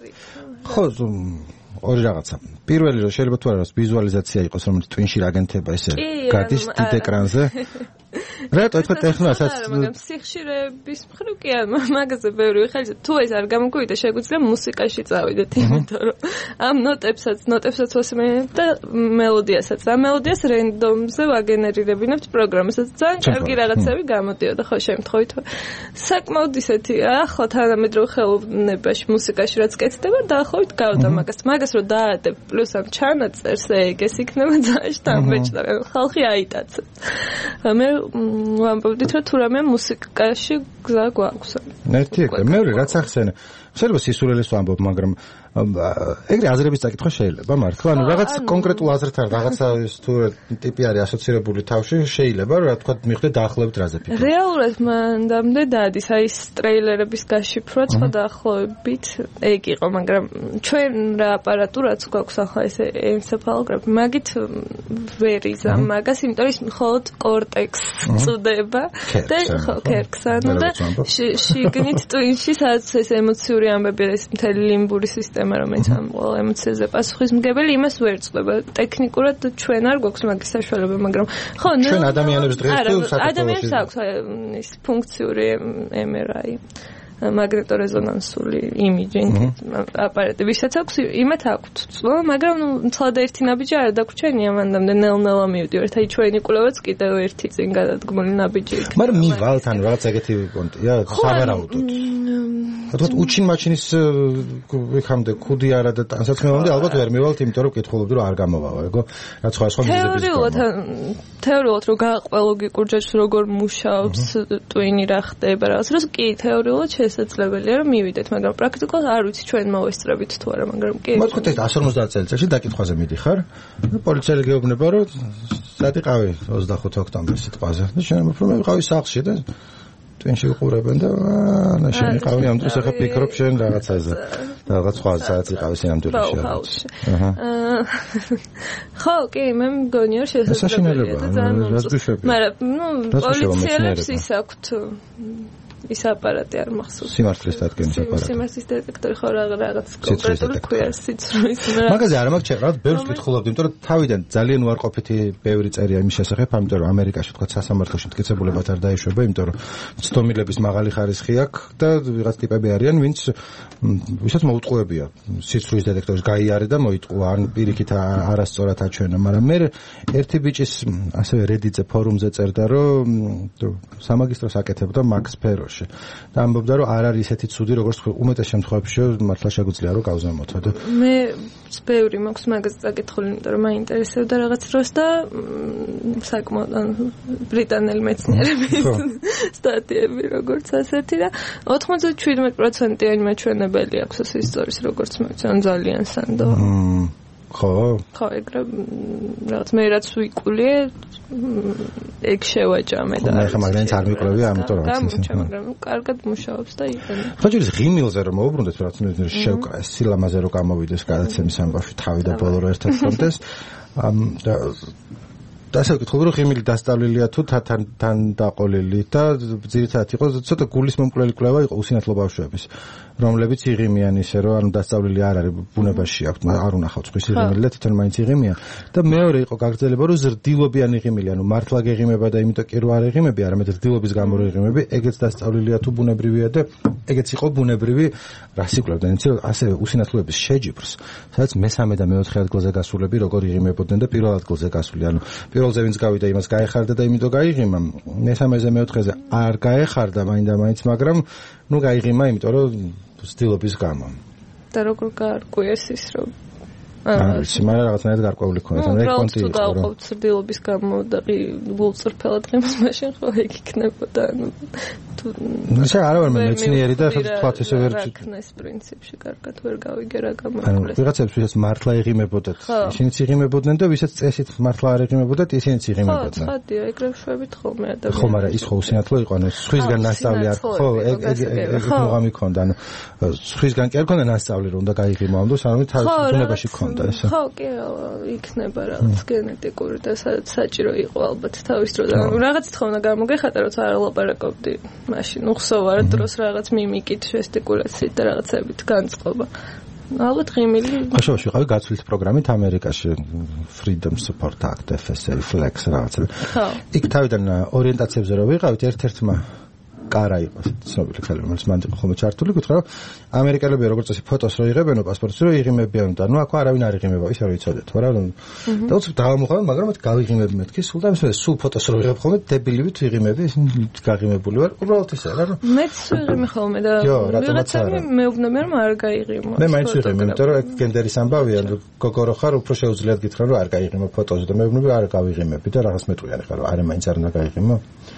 ხო ორი რაღაცა. პირველი რომ შეიძლება თუ არა ვიზუალიზაცია იყოს, რომელიც twin-ში აგენტება ესე გადის დიდ ეკრანზე. რატო ეთქვა ტექნოლოგიასაც მაგრამ სიხშირების მხრივ კი არ მაგაზე ბევრი ხალხი თუ ეს არ გამოგვივიდა შეგვიძლია მუსიკაში წავიდეთ იმიტომ რომ ამ ნოტებსაც ნოტებსაც ვასმენებ და მელოდიასაც და მელოდიას რენდომზე ვაგენერირებინებთ პროგრამასაც ძალიან კარგი რაღაცები გამოდიოდა ხო შემთხვევით საკმაოდ ისეთი ახლა თანამედროვე ხელოვნებაში მუსიკაში რაც კეთდება დაახლოებით გავდა მაგას მაგას რომ დაადებ პლუს ამ ჩანაწერს ეგ ეს იქნება ძალიან შთამბეჭდა ხალხი აიტაცებს მე ვამბობდით რომ თუ რამე მუსიკაში გზა გვაქვს. ერთი ეგრე, მეორე რაც ახსენე. შეიძლება სისულელეს ვამბობ, მაგრამ ეგრე აზრების წაკითხვა შეიძლება მართლა, ანუ რაღაც კონკრეტულ აზრთან რაღაცა ის თუ ტიპი არის ასოცირებული თავში, შეიძლება რა თქვა მიხვდე დაახლოებით რაზე ფიქრობ. რეალურად მანდამდე დადის, აი ეს ტრეილერების გაშიფრვა სხვა დაახლოებით ეგ იყო, მაგრამ ჩვენ რა აპარატურაც გვაქვს ახლა ეს ენცეფალოგრაფი, მაგით ვერ იზამ მაგას, იმიტომ რომ მხოლოდ კორტექსს წუდება და ხო ქერქს, ანუ და შიგნით twin-ში სადაც ეს ემოციური ამბები ეს მთელი ლიმბური სისტემა რომელიც ამ ყოველ ემოციაზე პასუხისმგებელი იმას ვერ წდება ტექნიკურად ჩვენ არ გვაქვს მაგის საშუალება მაგრამ ხო ჩვენ ადამიანებს დღეს თუ საქართველოში ადამიანებს აქვს ის ფუნქციური M R I მაგნიტორეზონანსული იმიჯინგ აპარატი ვისაც აქვს იმათ აქვთ წვა მაგრამ ნუ თლად ერთი ნაბიჯი არ დაგვრჩენია მანდამდე ნელ-ნელა მივდივართ აი ჩვენი კვლევაც კიდევ ერთი წინ გადადგმული ნაბიჯი იქნება მაგრამ მივალთ ან რაღაც ეგეთი პონტია სავარაუდოდ თქო უჩინ მაჩინის ვიხამდე ქუდი არა და ტანსაცმელამდე ალბათ ვერ მივალთ იმიტომ რომ კითხულობდი რომ არ გამოვავა ეგო რაც სხვა სხვა მიზეზების თეორიულად თეორიულად რომ გააყვა ლოგიკურ ჯაჭვს როგორ მუშაობს twin-ი რა ხდება რაღაც როს კი თეორიულად შესაძლებელია რომ მივიდეთ მაგრამ პრაქტიკულად არ ვიცი ჩვენ მოვესწრებით თუ არა მაგრამ კი მოთქვით ეს one hundred წელიწადში დაკითხვაზე მიდიხარ პოლიციელი გეუბნება რომ სად იყავი ოცდახუთი ოქტომბრის სიტყვაზე და შენ უფრო მიყავი სახლში და twin-ში უყურებენ და ანა შენ იყავი ამ დროს ახლა ფიქრობ შენ რაღაცაზე და რაღაც სხვა საათი იყავი სინამ დურში აჰა ხო კი მე მგონია შესაძლებელია და ძალიან მაგრამ ნუ პოლიციელებს ის აქვთ ის აპარატი არ მახსოვს. სიმართლის დადგენის აპარატი. სიმართლის დეტექტორი ხო რაღაც კონკრეტული ქვია სიცრუის. მაგაზე არა მაქვს რა, ბევრს კითხულობდი, იმიტომ რომ თავიდან ძალიან უარყოფითი ბევრი წერია იმის შესახებ, ამიტომ რომ ამერიკაში თქვა სასამართლოში მტკიცებულებად არ დაეშვება, იმიტომ რომ ცდომილების მაღალი ხარისხი აქვს და ვიღაც ტიპები არიან, ვინც ვისაც მოუწყუებია სიცრუის დეტექტორის გაიარე და მოიტყუა, ან პირიქით არასწორად აჩვენა, მაგრამ მე ერთი ბიჭის ასევე Reddit-ზე ფორუმზე წერდა, რომ სამაგისტროს აკეთებდა Max Perro-ში და ამბობდა, რომ არ არის ესეთი ცუდი, როგორც უმეტეს შემთხვევებში მართლა შეგვიძლია რომ გავზამოთ და მე ბევრი მაქვს მაგაზე წაკითხული, იმიტომ რომ მაინტერესებდა რაღაც დროს და საკმაოდ ბრიტანელი მეცნიერების სტატიები როგორც ასეთი და ოთხმოცდაშვიდმეტი პროცენტიანი მაჩვენებელი აქვს ეს ისტორიის როგორც მეცნიერ ძალიან სანდო. ხო? ხო, ეგრე რაღაც მე რაც ვიკულიე ეგ შევაჭამე და ხო, მაგრამ არ მიყოლები, ამიტომ რაღაც გამორჩა, მაგრამ კარგად მუშაობს და იყენებს. ხოჭირის ღიმილზე რომ მოუბრუნდეთ, რაც ნუ შევკრა სილამაზე რომ გამოვიდეს გადაცემის ამბავში თავი და ბოლო რო ერთად კონდეს და და ასე ვკითხულობ, რომ ღიმილი დასწავლილია თუ თან თან დაყოლილი და ძირითადად იყო ცოტა გულის მომკვლელი კვლევა იყო უსინათლო ბავშვების, რომლებიც იღიმიან ისე რომ ანუ დასწავლილი არ არის ბუნებაში აქვს, არ უნახავთ ხვის იღიმილი და თვითონ მაინც იღიმიან და მეორე იყო გაგრძელება, რომ ზრდილობიანი იღიმილი, ანუ მართლა გეღიმება და იმიტომ კი რო არ იღიმები, არამედ ზრდილობის გამო რო იღიმები, ეგეც დასწავლილია თუ ბუნებრივია და ეგეც იყო ბუნებრივი რას იკვლევდნენ, იცი ასევე უსინათლოების შეჯიბრს, სადაც მესამე და მეოთხე ადგილზე გასულები როგორ იღიმებოდნენ და პირველ ადგილზე გასული, ანუ პირველზე ვინც გავიდა იმას გაეხარდა და იმიტომ გაიღიმა, მესამეზე მეოთხეზე არ გაეხარდა მაინდა მაინც, მაგრამ ნუ გაიღიმა, იმიტომ რომ ცდილობის გამო. და როგორ გაარკვიეს ის რომ აა სიმარა რაღაცნაირად გარკვეული ქონდა, მაგრამ ეგ კონტი იყო რომ ცდილობის გამო და გულწრფელად ღიმს მაშინ ხო ეგ იქნებოდა, ანუ თუ ნუ არა ვარ მეცნიერი და თქვათ ესე ვერ ქნეს პრინციპში კარგად ვერ გავიგე რა გამოიკვლიეს. ვიღაცებს ვისაც მართლა იღიმებოდათ, ისინიც იღიმებოდნენ და ვისაც წესით მართლა არ იღიმებოდათ, ისინიც იღიმებოდნენ. ხო, ცხადია, ეგრე შვებით ხოლმე ადამიანები. ხო, მაგრამ ის ხო უსინათლო იყო, ანუ სხვისგან ნასწავლი არ ხო, ეგ ეგ ეგ მოგამი ქონდა, ანუ სხვისგან კი არ ქონდა ნასწავლი, რომ და გაიღიმა, უნდა სანამ თავის ბუნებაში ქონდა ესე. ხო, კი, იქნება რაღაც გენეტიკური და საჭირო იყო ალბათ თავის დროს. ანუ რაღაც თქო უნდა გამოგეხატა, როცა არ ლაპარაკობდი. მაშინ უხსოვარ დროს რაღაც მიმიკით, ჟესტიკულაციით და რაღაცებით განწყობა. ალბათ ღიმილი. ხაშოში ვიყავი გაცვლის პროგრამით ამერიკაში Freedom Support Act, F S A, Flex რაღაცები. ხო. იქ თავიდან ორიენტაციებზე რომ ვიყავით, ერთ-ერთმა კარა იყო ცნობილი ხელი, რომელიც მანდ იყო ხოლმე ჩართული, გითხრა რომ ამერიკელები როგორც წესი ფოტოს რო იღებენო პასპორტს რო იღიმებიან და ნუ აქ არავინ არ იღიმება, ისე რომ იცოდეთ, რა რომ და უცებ დავამოხმარ, მაგრამ მე გავიღიმები მეთქი, სულ და მე სულ ფოტოს რო იღებ ხოლმე დებილივით ვიღიმები, გაღიმებული ვარ, უბრალოდ ისე რა რომ მეც ვიღიმე ხოლმე და ვიღაცები მეუბნებიან რომ არ გაიღიმო. მე მაინც ვიღიმე, იმიტომ რომ ეგ გენდერის ამბავია, გოგო რო ხარ, უფრო შეუძლიათ გითხრა რომ არ გაიღიმო ფოტოზე და მე ვუბნები არ გავიღიმები და რაღაც მეტყვიანი ხარ, არა მაინც არ უნდა გაიღიმო.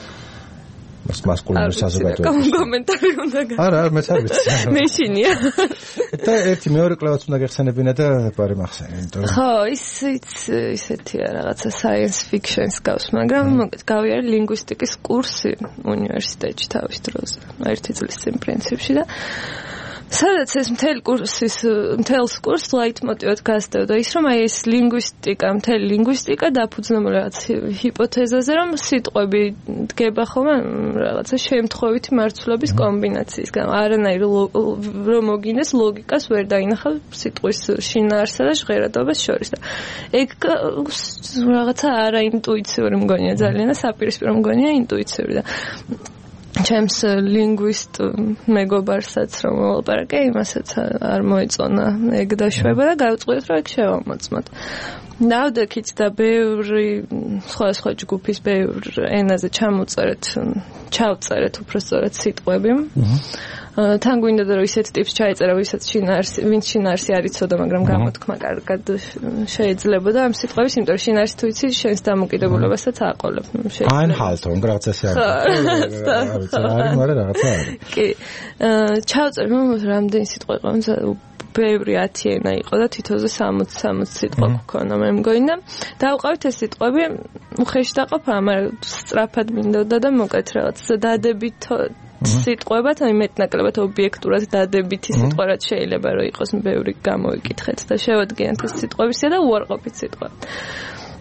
მას მასკულინური საზოგადოება. კომენტარი უნდა გა. არა, არ მეც არ ვიცი. მეშინია. და ერთი მეორე კლავაც უნდა გეხსენებინა და პარი მახსენე, იმიტომ რომ ხო, ისიც ისეთია რაღაცა science fiction-ს გავს, მაგრამ მოგეთ გავიარე ლინგვისტიკის კურსი უნივერსიტეტში თავის დროზე. ერთი წლის წინ პრინციპში და სადაც ეს მთელი კურსის მთელს კურსს ლაიტმოტივად გასდევდა ის რომ აი ეს ლინგვისტიკა, მთელი ლინგვისტიკა დაფუძნებული რაღაც ჰიპოთეზაზე რომ სიტყვები დგება ხოლმე რაღაცა შემთხვევითი მარცვლების კომბინაციისგან. არანაირ რომ მოგინდეს ლოგიკას ვერ დაინახავ სიტყვის შინაარსსა და ჟღერადობას შორის და ეგ რაღაცა არაინტუიციური მგონია ძალიან და საპირისპირო მგონია ინტუიციური და ჩემს ლინგვისტ მეგობარსაც რომ ვლაპარაკე, იმასაც არ მოეწონა ეგ დაშვება და გავწყვეტ რომ ეგ შევამოწმოთ. დავდექით და ბევრი სხვადასხვა ჯგუფის ბევრ ენაზე ჩამოწერეთ, ჩავწერეთ უბრალოდ სიტყვები. თან გვინდა რომ ისეთ ტიპს ჩაეწერა, ვისაც შინაარსი, ვინც შინაარსი არ იცოდა, მაგრამ გამოთქმა კარგად შეიძლებოდა ამ სიტყვების, იმიტომ რომ შინაარსი თუ იცი, შენს დამოკიდებულებასაც აყოლებ. Einhaltung, რაღაც ასე არის. არის, მაგრამ რაღაცა არის. კი. ჩავწერე, რამდენი სიტყვა იყო, ბევრი ათი ენა იყო და თითოზე სამოცი სამოცი სიტყვა გქონა მე მგონი. დავყავით ეს სიტყვები, უხეში დაყოფა, მაგრამ სწრაფად მინდოდა და მოკეთ რაღაც დადებით სიტყვებად, აი მეტნაკლებად ობიექტურად დადებითი სიტყვა რაც შეიძლება რომ იყოს ბევრი გამოვიკითხეთ და შევადგენთ ეს სიტყვებისა და უარყოფით სიტყვა.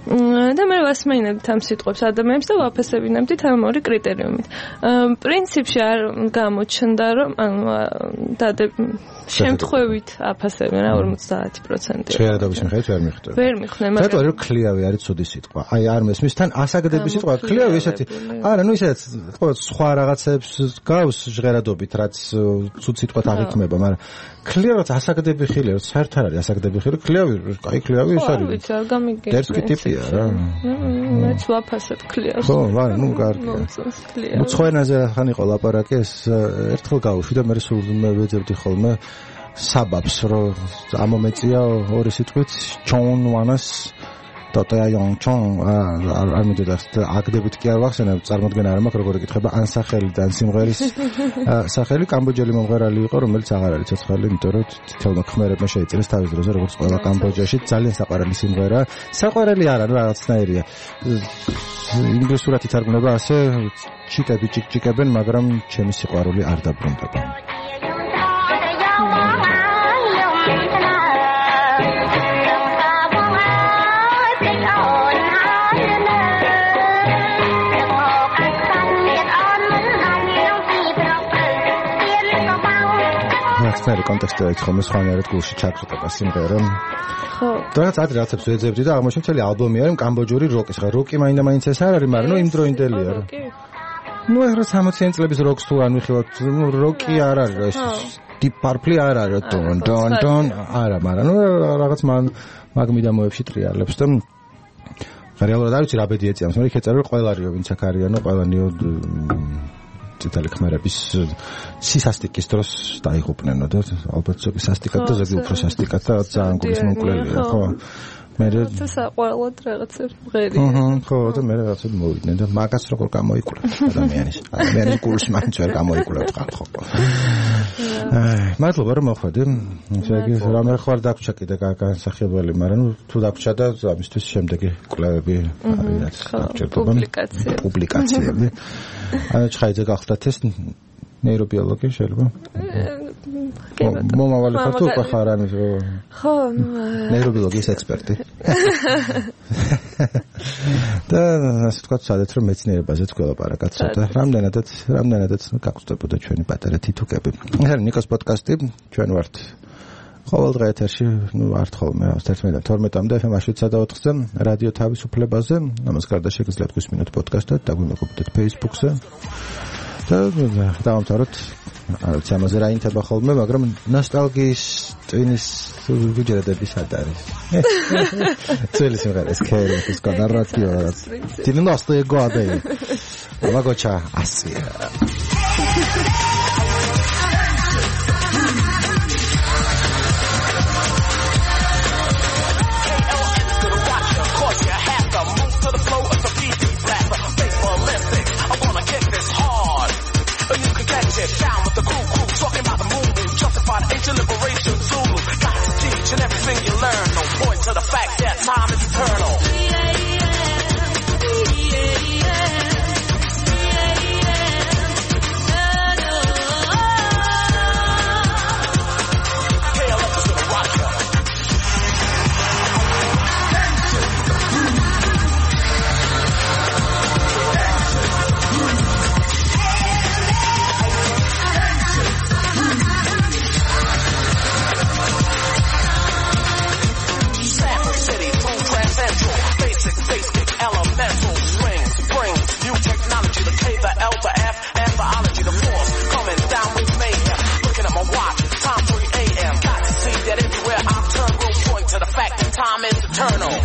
და მე ვასმენებთ ამ სიტყვებს ადამიანებს და ვაფასებინებდით ამ ორი კრიტერიუმით. პრინციპში არ გამოჩნდა რომ დადებ შემთხვევით აფასებენ რა ორმოცდაათი პროცენტი. შეერადობის მიხედვით ვერ მიხვდები. ვერ მიხვდები, მაგრამ რატო რომ ქლიავი არის ცუდი სიტყვა. აი არ მესმის თან ასაგდების სიტყვა ქლიავი ესეთი. არა, ნუ ისეთ ხო სხვა რაღაცებს გავს ჟღერადობით რაც ცუდ სიტყვათ აღიქმება, მაგრამ ქლიავად ასაგდები ხილია, საერთოდ არ არის ასაგდები ხილი, ქლიავი, აი ქლიავი ეს არის. ვიცი, არ გამიგე. დერსკი ტიპია რა. მეც ვაფასებ ქლიავს. ხო, არა, ნუ კარგია. ნუ ცხენაზე ხან იყო ლაპარაკი, ეს ერთხელ გავუშვი და მე სულ მე ვეძებდი ხოლმე საბაბს, რომ ამ მომენტია ორი სიტყვით ჩონ ვანას დოტა იონ ჩონ არ მიდოდა აგდებით კი არ ვახსენებ, წარმოდგენა არ მაქვს როგორ ეკითხება ან სახელი და ან სიმღერის სახელი კამბოჯელი მომღერალი იყო, რომელიც აღარ არის ცოცხალი, იმიტომ რომ თითოეულ ხმერებმა შეიწირეს თავის დროზე, როგორც ყველა კამბოჯაში, ძალიან საყვარელი სიმღერა. საყვარელი არა, ნუ რაღაცნაირია. ინგლისურად ითარგმნება ასე, ჩიკები ჩიკჩიკებენ, მაგრამ ჩემი სიყვარული არ დაბრუნდება. მე კონტექსტი არის ხომ სხვანაირად გულში ჩაგწყვეტა სიმღერა. ხო. რაღაც ადრე რაღაცებს ვეძებდი და აღმოჩნდა მთელი ალბომი არის კამბოჯური როკის. ხა როკი მაინდა მაინც ეს არ არის, მაგრამ ნუ იმდროინდელია რა. ნუ ახლა სამოციანი წლების როკს თუ არ მიხილოთ, ნუ როკი არ არის ეს Deep Purple არ არის დონ დონ დონ არა, მაგრამ ნუ რაღაც მან მაგმიდამოებში ტრიალებს და რეალურად არ ვიცი რა ბედი ეწიამს, მაგრამ იქ ეწერა ყველა რიო ვინც აქ არიანო, ყველანიო ციტალი ხმერების სისასტიკის დროს დაიღუპნენო და ალბათ ზოგი სასტიკად და ზოგი უფრო სასტიკად და ძალიან გულის მომკვლელია, ხო? მე თუ საყვარლად რაღაცებს მღერი. აჰა, ხო, და მე რაღაცებს მოვიდნენ და მაგას როგორ გამოიკვლევ ადამიანის. ადამიანის გულს მაინც ვერ გამოიკვლევ ხარ, ხო? აი, მადლობა რომ მოხვედი. ესე იგი, რამე ხარ დაგვრჩა კიდე განსახილველი, მაგრამ ნუ თუ დაგვრჩა და ამისთვის შემდეგი კვლევები არის დაგჭირდება. პუბლიკაციები. პუბლიკაციები. ანუ ჩხაიძე გახდათ ეს ნეირობიოლოგი შეიძლება? მომავალი ხარ თუ უკვე ხარ ამის რო? ხო, ნეირობიოლოგიის ექსპერტი. და ასე თქვა სადაც რომ მეცნიერებაზე თქველაპარაკა ცოტა. რამდენადაც, რამდენადაც გაგწდებოდა ჩვენი პატარა თითუკები. ეს არის ნიკოს პოდკასტი, ჩვენ ვართ ყოველდღე ეთერში, ნუ ვართ ხოლმე თერთმეტი და თორმეტამდე ეფ ემ შვიდსა და ოთხზე, რადიო თავისუფლებაზე. ამას გარდა შეგიძლიათ გვისმინოთ პოდკასტად, დაგვიმეგობრდეთ Facebook-ზე. და დავამთავროთ არ ვიცი ამაზე რა ინთება ხოლმე, მაგრამ ნოსტალგიის ტვინის გუჯერადები სად არის? წელი სიმღერა სქერი ის კონარატიო რაც девяностые годы. Вагоча Асия. Down with the cool crew, talking about the moon, justified ancient liberation, Zulu. Got to teach and everything you learn. No point to the fact that time is eternal. Time is eternal.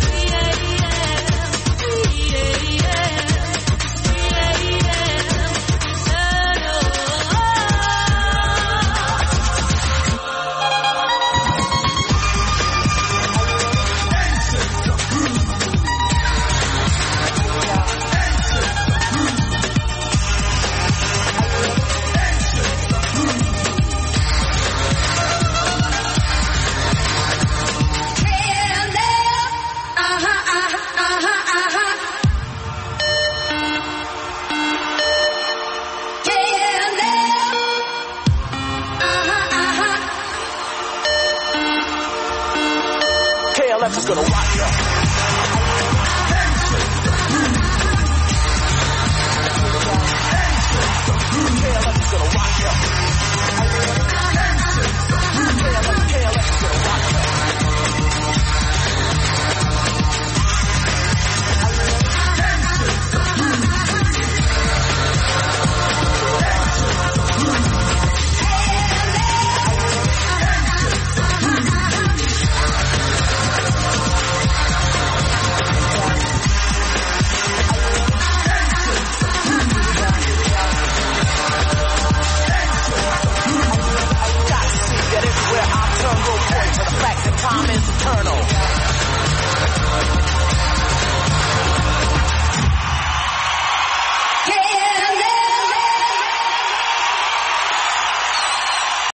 K L F is gonna rock ya.